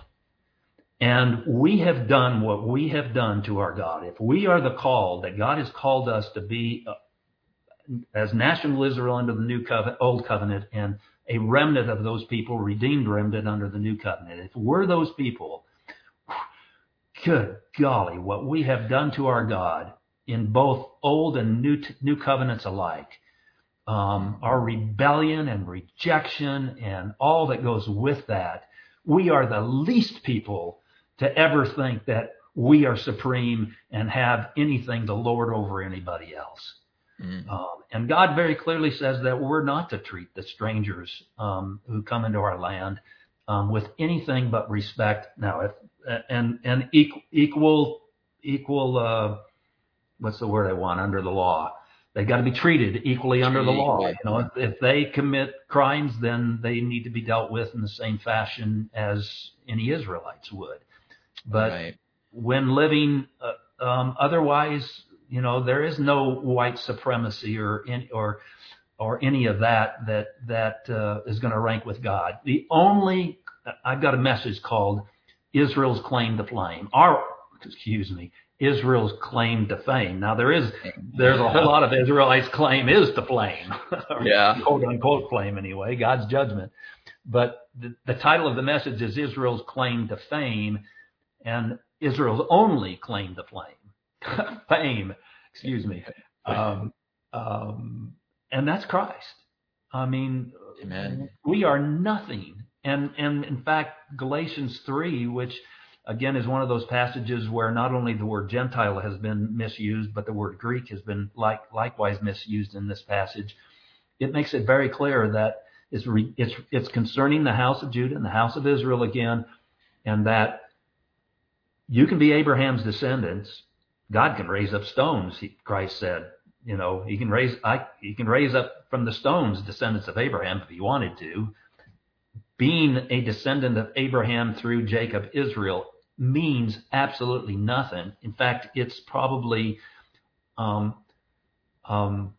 and we have done what we have done to our God, if we are the called that God has called us to be uh, as national Israel under the new covenant, old covenant, and a remnant of those people, redeemed remnant under the new covenant, if we're those people, good golly, what we have done to our God in both old and new new covenants alike, um, our rebellion and rejection and all that goes with that, we are the least people to ever think that we are supreme and have anything to lord over anybody else. Mm. Um, and God very clearly says that we're not to treat the strangers um, who come into our land um, with anything but respect. Now, if and and equal equal equal uh, what's the word I want under the law? they got to be treated equally under the law. Equally. You know, if, if they commit crimes, then they need to be dealt with in the same fashion as any Israelites would. But Right. when living uh, um, otherwise, you know, there is no white supremacy or any, or or any of that that that uh, is going to rank with God. The only I've got a message called Israel's claim to flame. Our excuse me. Israel's claim to fame. Now there is, there's a whole lot of Israelites' claim is to flame, Yeah, quote unquote flame anyway, God's judgment. But the, the title of the message is Israel's claim to fame, and Israel's only claim to flame, fame, excuse me. Um, um, and that's Christ. I mean, Amen. we are nothing. And, and in fact, Galatians three, which again is one of those passages where not only the word Gentile has been misused, but the word Greek has been like, likewise misused in this passage. It makes it very clear that it's, re, it's, it's concerning the house of Judah and the house of Israel again, and that you can be Abraham's descendants. God can raise up stones, he, Christ said. You know, he can raise, I, he can raise up from the stones descendants of Abraham if he wanted to. Being a descendant of Abraham through Jacob, Israel, means absolutely nothing. In fact, it's probably, um, um,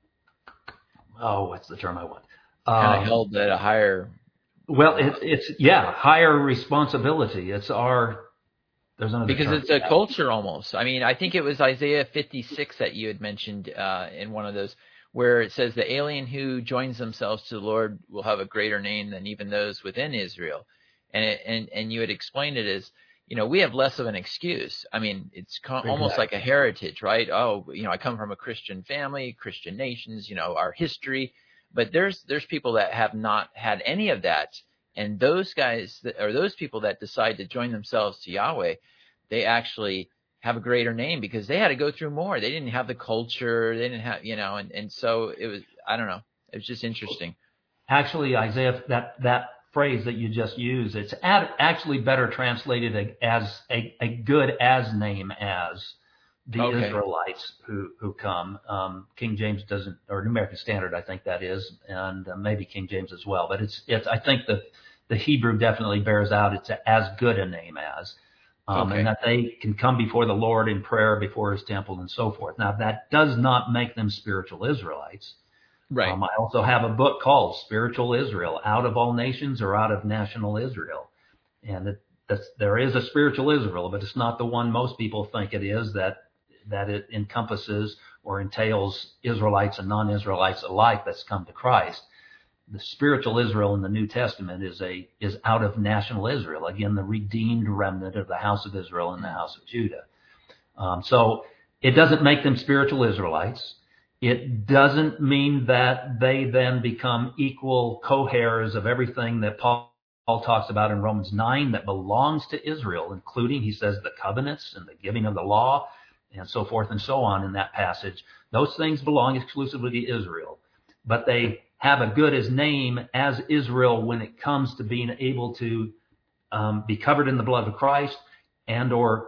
oh, what's the term I want? Kind of Um, held at a higher. well, it's, it's, yeah, higher responsibility. It's our, there's another Because term. it's a culture almost. I mean, I think it was Isaiah fifty-six that you had mentioned uh, in one of those, where it says the alien who joins themselves to the Lord will have a greater name than even those within Israel. And it, and and you had explained it as, you know, we have less of an excuse. I mean, it's co- Exactly. almost like a heritage, right? Oh, you know, I come from a Christian family, Christian nations, you know, our history. But there's there's people that have not had any of that. And those guys, that, or those people that decide to join themselves to Yahweh, they actually have a greater name because they had to go through more. They didn't have the culture. They didn't have, you know, and, and so it was, I don't know. It was just interesting. Actually, Isaiah, that, that phrase that you just used, it's ad, actually better translated as a, a good as name as the Okay. Israelites who, who come. Um, King James doesn't, or New American Standard, I think that is, and uh, maybe King James as well. But it's, it's, I think the, the Hebrew definitely bears out it's a, as good a name as. Um, Okay. and that they can come before the Lord in prayer before his temple and so forth. Now, that does not make them spiritual Israelites. Right. Um, I also have a book called Spiritual Israel, Out of All Nations or Out of National Israel. And it, that's, there is a spiritual Israel, but it's not the one most people think it is, that, that it encompasses or entails Israelites and non-Israelites alike that's come to Christ. The spiritual Israel in the New Testament is a is out of national Israel. Again, the redeemed remnant of the house of Israel and the house of Judah. Um, so it doesn't make them spiritual Israelites. It doesn't mean that they then become equal co-heirs of everything that Paul, Paul talks about in Romans nine that belongs to Israel, including, he says, the covenants and the giving of the law and so forth and so on in that passage. Those things belong exclusively to Israel. But they have a good as name as Israel when it comes to being able to um, be covered in the blood of Christ and or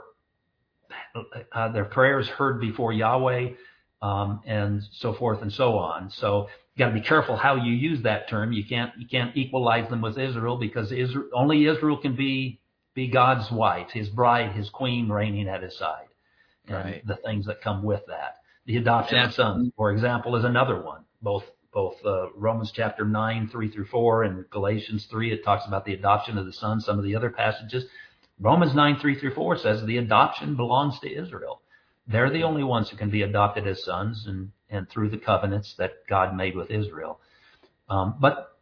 uh, their prayers heard before Yahweh, um, and so forth and so on. So you got to be careful how you use that term. You can't you can't equalize them with Israel because Israel, only Israel can be be God's wife, his bride, his queen reigning at his side, and Right. the things that come with that. The adoption Yeah. of sons, for example, is another one. Both both uh, Romans chapter nine, three through four, and Galatians three, it talks about the adoption of the son. Some of the other passages, Romans nine, three through four says the adoption belongs to Israel. They're the only ones who can be adopted as sons, and, and through the covenants that God made with Israel. Um, but,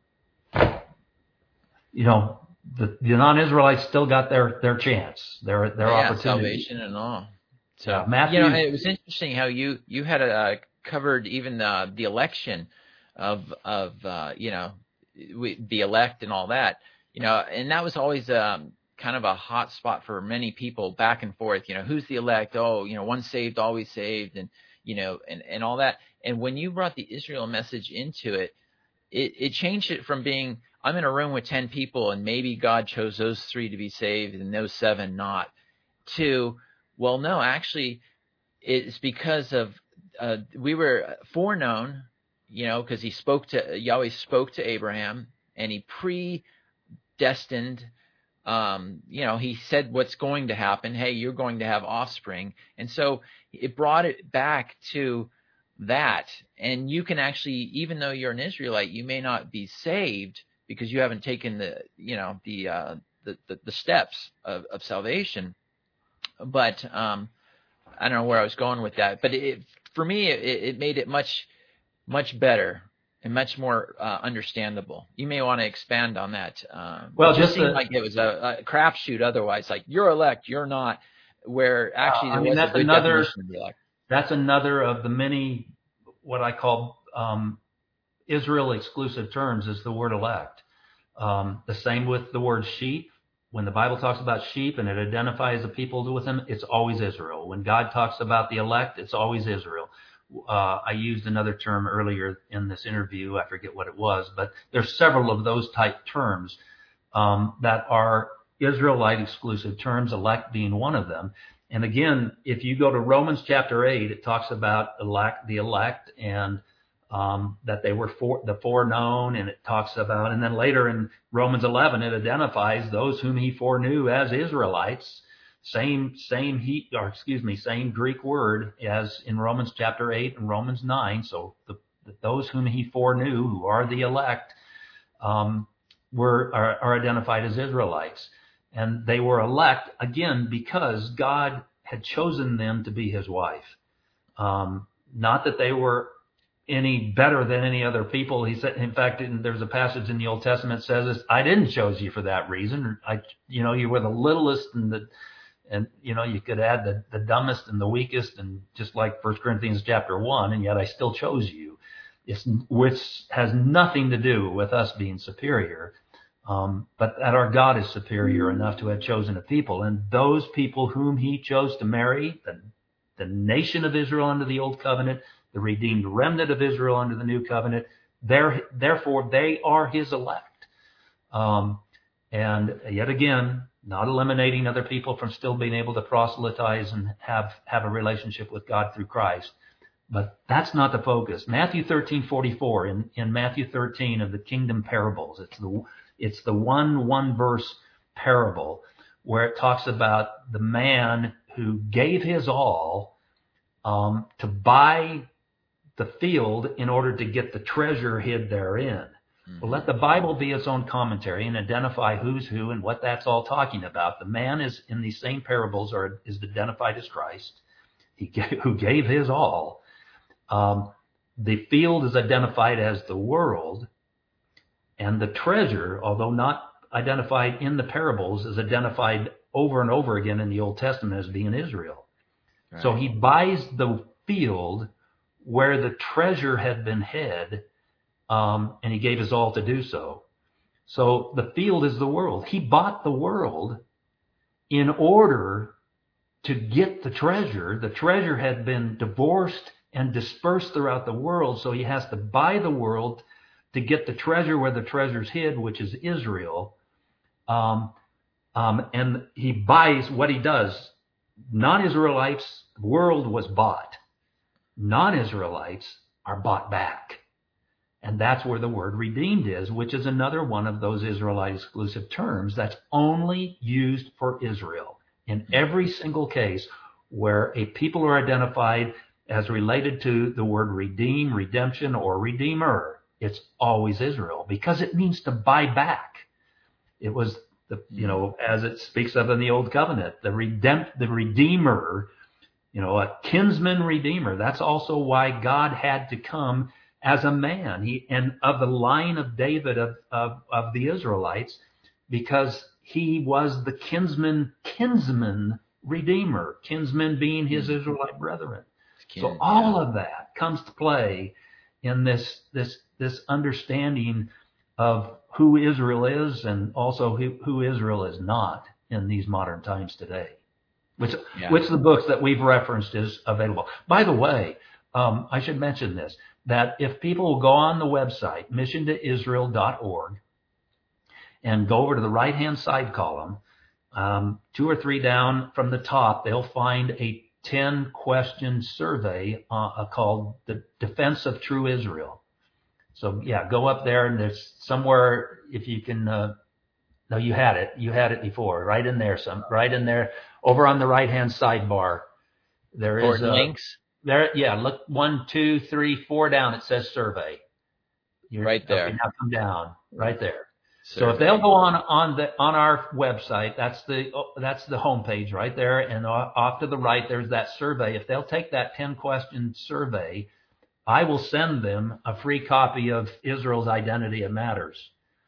you know, the, the non-Israelites still got their, their chance, their, their yeah, opportunity. salvation and all. So, Yeah, Matthew, you know, it was interesting how you, you had uh, covered even uh, the election of, of uh, you know, the elect and all that, you know, and that was always um, kind of a hot spot for many people back and forth, you know, who's the elect? Oh, you know, once saved, always saved, and, you know, and, and all that. And when you brought the Israel message into it, it, it changed it from being, I'm in a room with ten people and maybe God chose those three to be saved and those seven not, to, well, no, actually, it's because of uh, we were foreknown, you know, because he spoke to Yahweh spoke to Abraham, and he predestined. Um, you know, he said what's going to happen. Hey, you're going to have offspring, and so it brought it back to that. And you can actually, even though you're an Israelite, you may not be saved because you haven't taken the, you know, the uh, the, the the steps of, of salvation. But um, I don't know where I was going with that. But it, for me, it, it made it much much better and much more uh, understandable. You may want to expand on that. Um, well, it just just seemed a, like it was a, a crapshoot otherwise, like you're elect, you're not, where actually uh, there I mean, was that's a good another, definition of the elect. That's another of the many, what I call um, Israel exclusive terms is the word elect. Um, the same with the word sheep. When the Bible talks about sheep and it identifies the people with them, it's always Israel. When God talks about the elect, it's always Israel. Uh, I used another term earlier in this interview. I forget what it was, but there's several of those type terms um, that are Israelite exclusive terms, elect being one of them. And again, if you go to Romans chapter eight, it talks about elect, the elect and um, that they were for, the foreknown, and it talks about, and then later in Romans eleven, it identifies those whom he foreknew as Israelites. Same, same he, or excuse me, same Greek word as in Romans chapter eight and Romans nine. So the, the, those whom he foreknew, who are the elect, um, were are, are identified as Israelites, and they were elect again because God had chosen them to be His wife. Um, not that they were any better than any other people. He said, in fact, in, there's a passage in the Old Testament that says, "I didn't choose you for that reason. I, you know, you were the littlest and the." And, you know, you could add the, the dumbest and the weakest, and just like First Corinthians chapter one, and yet I still chose you. It's, which has nothing to do with us being superior, um, but that our God is superior enough to have chosen a people. And those people whom he chose to marry, the, the nation of Israel under the Old Covenant, the redeemed remnant of Israel under the New Covenant, therefore they are his elect. Um, and yet again, not eliminating other people from still being able to proselytize and have, have a relationship with God through Christ. But that's not the focus. Matthew thirteen forty-four, in, in Matthew thirteen of the kingdom parables, it's the, it's the one, one verse parable where it talks about the man who gave his all, um, to buy the field in order to get the treasure hid therein. Well, let the Bible be its own commentary and identify who's who and what that's all talking about. The man is in these same parables are is identified as Christ, he gave, who gave his all. Um, the field is identified as the world, and the treasure, although not identified in the parables, is identified over and over again in the Old Testament as being Israel. Right. So he buys the field where the treasure had been hid. Um, and he gave his all to do so. So the field is the world. He bought the world in order to get the treasure. The treasure had been divorced and dispersed throughout the world, so he has to buy the world to get the treasure where the treasure's hid, which is Israel. Um, um, and he buys what he does. Non-Israelites, the world was bought. Non-Israelites are bought back. And that's where the word redeemed is, which is another one of those Israelite exclusive terms that's only used for Israel. In every single case where a people are identified as related to the word redeem, redemption, or redeemer, it's always Israel because it means to buy back. It was, the, you know, as it speaks of in the Old Covenant, the redempt, the redeemer, you know, a kinsman redeemer. That's also why God had to come as a man, he and of the line of David of, of, of the Israelites, because he was the kinsman, kinsman redeemer, kinsmen being his Israelite brethren. Kin, so all yeah. of that comes to play in this this this understanding of who Israel is and also who, who Israel is not in these modern times today, which yeah. which the books that we've referenced is available. By the way, um, I should mention this. That if people will go on the website, mission to israel dot org, and go over to the right-hand side column, um, two or three down from the top, they'll find a ten question survey uh, called the Defense of True Israel. So yeah, go up there and there's somewhere if you can. Uh, no, you had it. You had it before, right in there. Some right in there, over on the right hand sidebar. There is Or a, links. There, yeah. Look, one, two, three, four down. It says survey. You're, Right there. Okay, now come down. Right there. Survey. So if they'll go on on the on our website, that's the that's the homepage right there, and off to the right there's that survey. If they'll take that ten question survey, I will send them a free copy of Israel's Identity and Matters.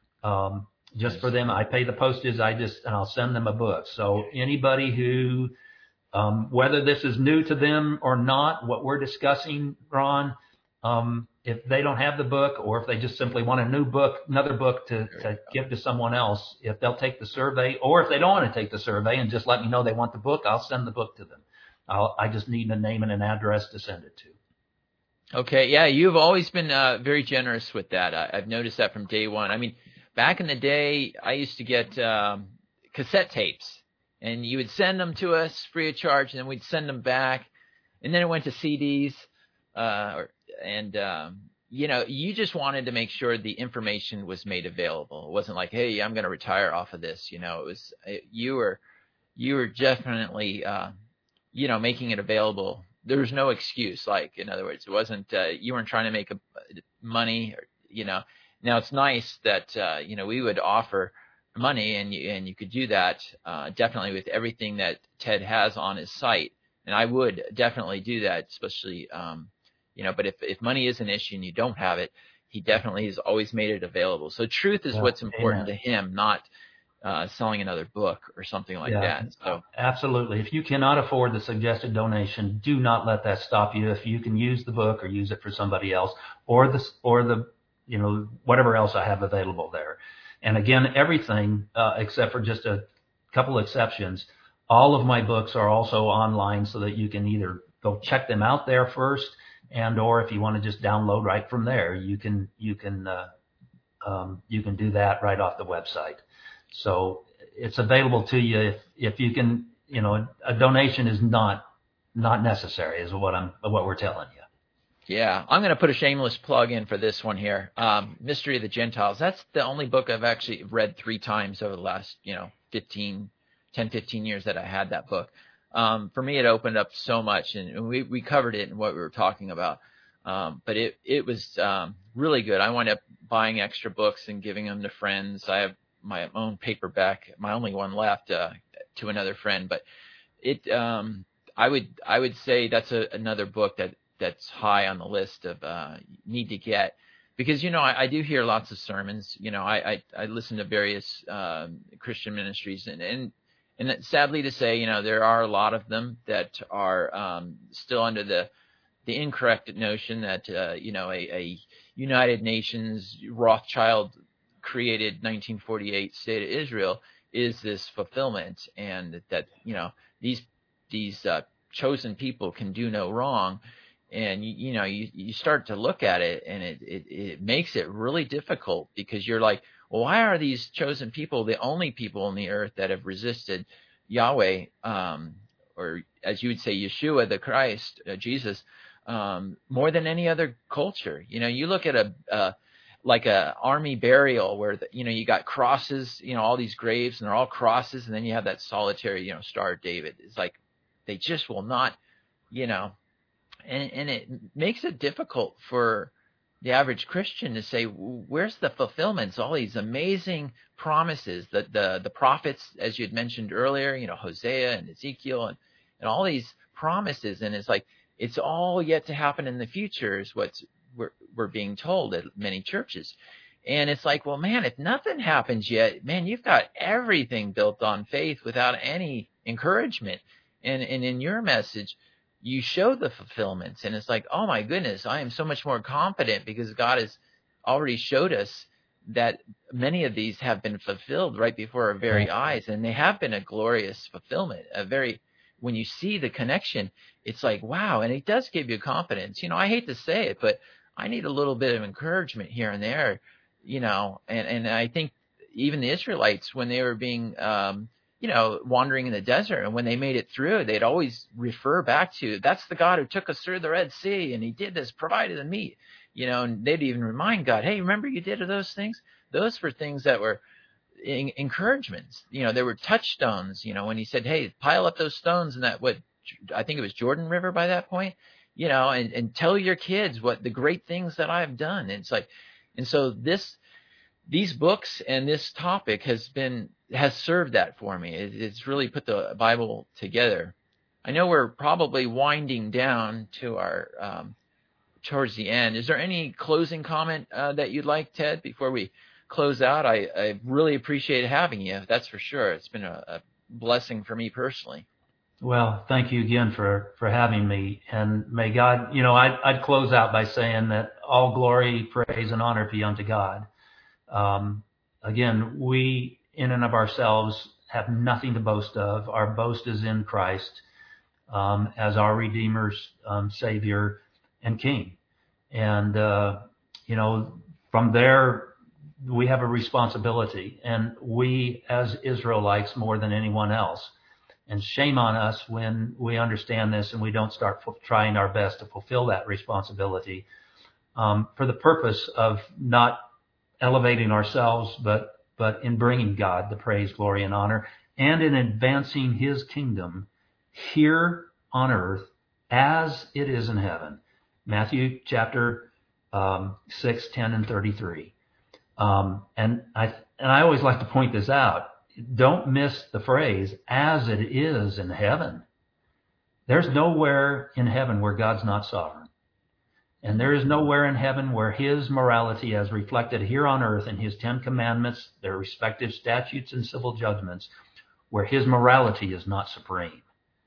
Um, just for them, I pay the postage. I just and I'll send them a book. So anybody who, um, whether this is new to them or not, what we're discussing, Ron, um, if they don't have the book, or if they just simply want a new book, another book to, to give to someone else, if they'll take the survey, or if they don't want to take the survey and just let me know they want the book, I'll send the book to them. I'll, I just need a name and an address to send it to. Okay, yeah, you've always been uh, very generous with that. I, I've noticed that from day one. I mean, back in the day, I used to get um, cassette tapes, and you would send them to us free of charge, and then we'd send them back, and then it went to C Ds, uh, or, and um, you know, you just wanted to make sure the information was made available. It wasn't like, hey, I'm going to retire off of this. You know, it was it, you were you were definitely uh, you know making it available. There was no excuse. Like, in other words, it wasn't uh, you weren't trying to make a, money. Or, you know, now it's nice that uh, you know we would offer money, and you, and you could do that uh, definitely with everything that Ted has on his site, and I would definitely do that, especially. Um, You know, but if, if money is an issue and you don't have it, he definitely has always made it available. So truth is yeah, what's important amen. to him, not uh, selling another book or something like yeah, that. So absolutely. If you cannot afford the suggested donation, do not let that stop you. If you can use the book or use it for somebody else, or the or the you know whatever else I have available there. And again, everything uh, except for just a couple exceptions, all of my books are also online, so that you can either go check them out there first. And or if you want to just download right from there, you can you can uh, um, you can do that right off the website. So it's available to you if, if you can. You know, a donation is not not necessary, is what I'm what we're telling you. Yeah, I'm going to put a shameless plug in for this one here. Um, Mystery of the Gentiles. That's the only book I've actually read three times over the last you know fifteen, ten, fifteen years that I had that book. Um, for me, it opened up so much, and we, we covered it in what we were talking about. Um, but it, it was um, really good. I wound up buying extra books and giving them to friends. I have my own paperback, my only one left, uh, to another friend. But it, um, I would I would say that's a, another book that, that's high on the list of uh, need to get. Because, you know, I, I do hear lots of sermons. You know, I, I, I listen to various uh, Christian ministries, and, and And sadly to say, you know, there are a lot of them that are um, still under the the incorrect notion that, uh, you know, a, a United Nations Rothschild created nineteen forty-eight state of Israel is this fulfillment, and that, you know, these these uh, chosen people can do no wrong. And, you, you know, you, you start to look at it, and it, it, it makes it really difficult, because you're like, well, why are these chosen people the only people on the earth that have resisted Yahweh, um, or as you would say, Yeshua, the Christ, uh, Jesus, um, more than any other culture? You know, you look at a uh, like a army burial where the, you know you got crosses, you know, all these graves, and they're all crosses, and then you have that solitary, you know, Star of David. It's like they just will not, you know, and and it makes it difficult for the average Christian to say, where's the fulfillments? All these amazing promises, the the the prophets, as you had mentioned earlier, you know, Hosea and Ezekiel, and, and all these promises, and it's like it's all yet to happen in the future, is what's we're we're being told at many churches. And it's like, well, man, if nothing happens yet, man, you've got everything built on faith without any encouragement. And and in your message, you show the fulfillments, and it's like, oh my goodness, I am so much more confident, because God has already showed us that many of these have been fulfilled right before our very eyes, and they have been a glorious fulfillment. A very, when you see the connection, it's like, wow, and it does give you confidence. You know, I hate to say it, but I need a little bit of encouragement here and there, you know, and, and I think even the Israelites, when they were being, um, you know, wandering in the desert. And when they made it through, they'd always refer back to, that's the God who took us through the Red Sea, and he did this, provided the meat, you know, and they'd even remind God, hey, remember you did those things? Those were things that were in, encouragements. You know, there were touchstones, you know, when he said, hey, pile up those stones in that, what, I think it was Jordan River by that point, you know, and, and tell your kids what the great things that I've done. And it's like, and so this, these books and this topic has been, has served that for me. It, it's really put the Bible together. I know we're probably winding down to our, um, towards the end. Is there any closing comment uh, that you'd like, Ted, before we close out? I, I really appreciate having you. That's for sure. It's been a, a blessing for me personally. Well, thank you again for, for having me. And may God, you know, I'd, I'd close out by saying that all glory, praise, and honor be unto God. Um, again, we in and of ourselves have nothing to boast of. Our boast is in Christ um, as our Redeemer's um, Savior and King. And, uh, you know, from there, we have a responsibility. And we, as Israelites, more than anyone else, and shame on us when we understand this and we don't start f- trying our best to fulfill that responsibility um, for the purpose of not elevating ourselves, but but in bringing God the praise, glory, and honor, and in advancing his kingdom here on earth as it is in heaven. Matthew chapter um, six, ten, and thirty-three. Um, and I and I always like to point this out. Don't miss the phrase, as it is in heaven. There's nowhere in heaven where God's not sovereign. And there is nowhere in heaven where his morality, as reflected here on earth in his Ten Commandments, their respective statutes and civil judgments, where his morality is not supreme.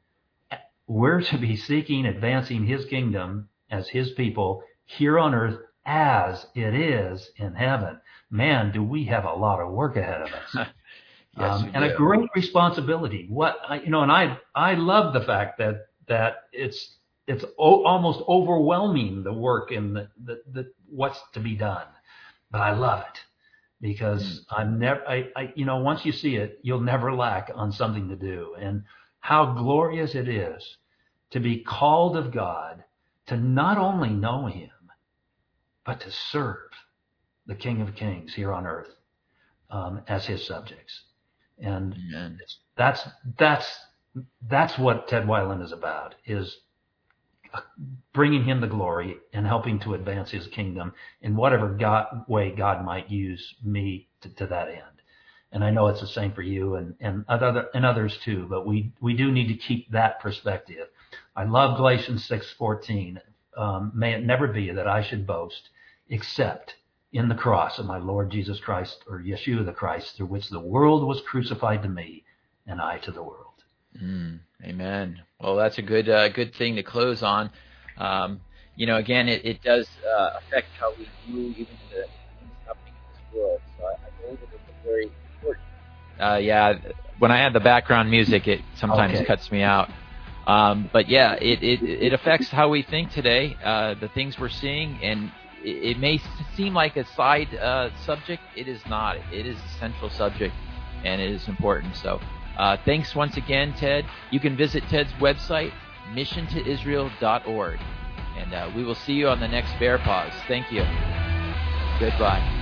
We're to be seeking, advancing his kingdom as his people here on earth as it is in heaven. Man, do we have a lot of work ahead of us. Yes, um, and do. a great responsibility. What I, you know, and I I love the fact that that it's it's o- almost overwhelming, the work and the, the the what's to be done. But I love it because mm. I'm never I, I you know once you see it, you'll never lack on something to do. And how glorious it is to be called of God, to not only know him, but to serve the King of Kings here on earth um, as his subjects. And Amen. that's that's that's what Ted Weiland is about, is bringing him the glory and helping to advance his kingdom in whatever God, way God might use me to, to that end. And I know it's the same for you and, and other and others too, but we, we do need to keep that perspective. I love Galatians six fourteen. Um, may it never be that I should boast except in the cross of my Lord Jesus Christ, or Yeshua the Christ, through which the world was crucified to me and I to the world. Mm, amen. Well, that's a good uh, good thing to close on. Um, you know, again, it, it does uh, affect how we view even the things happening in this world. So I, I believe it is very important. Uh, yeah, when I add the background music, it sometimes okay. cuts me out. Um, but yeah, it, it, it affects how we think today, uh, the things we're seeing, and it, it may seem like a side uh, subject. It is not. It is a central subject, and it is important. So uh, thanks once again, Ted. You can visit Ted's website, mission to israel dot org, and uh, we will see you on the next Bear Pause. Thank you. Goodbye.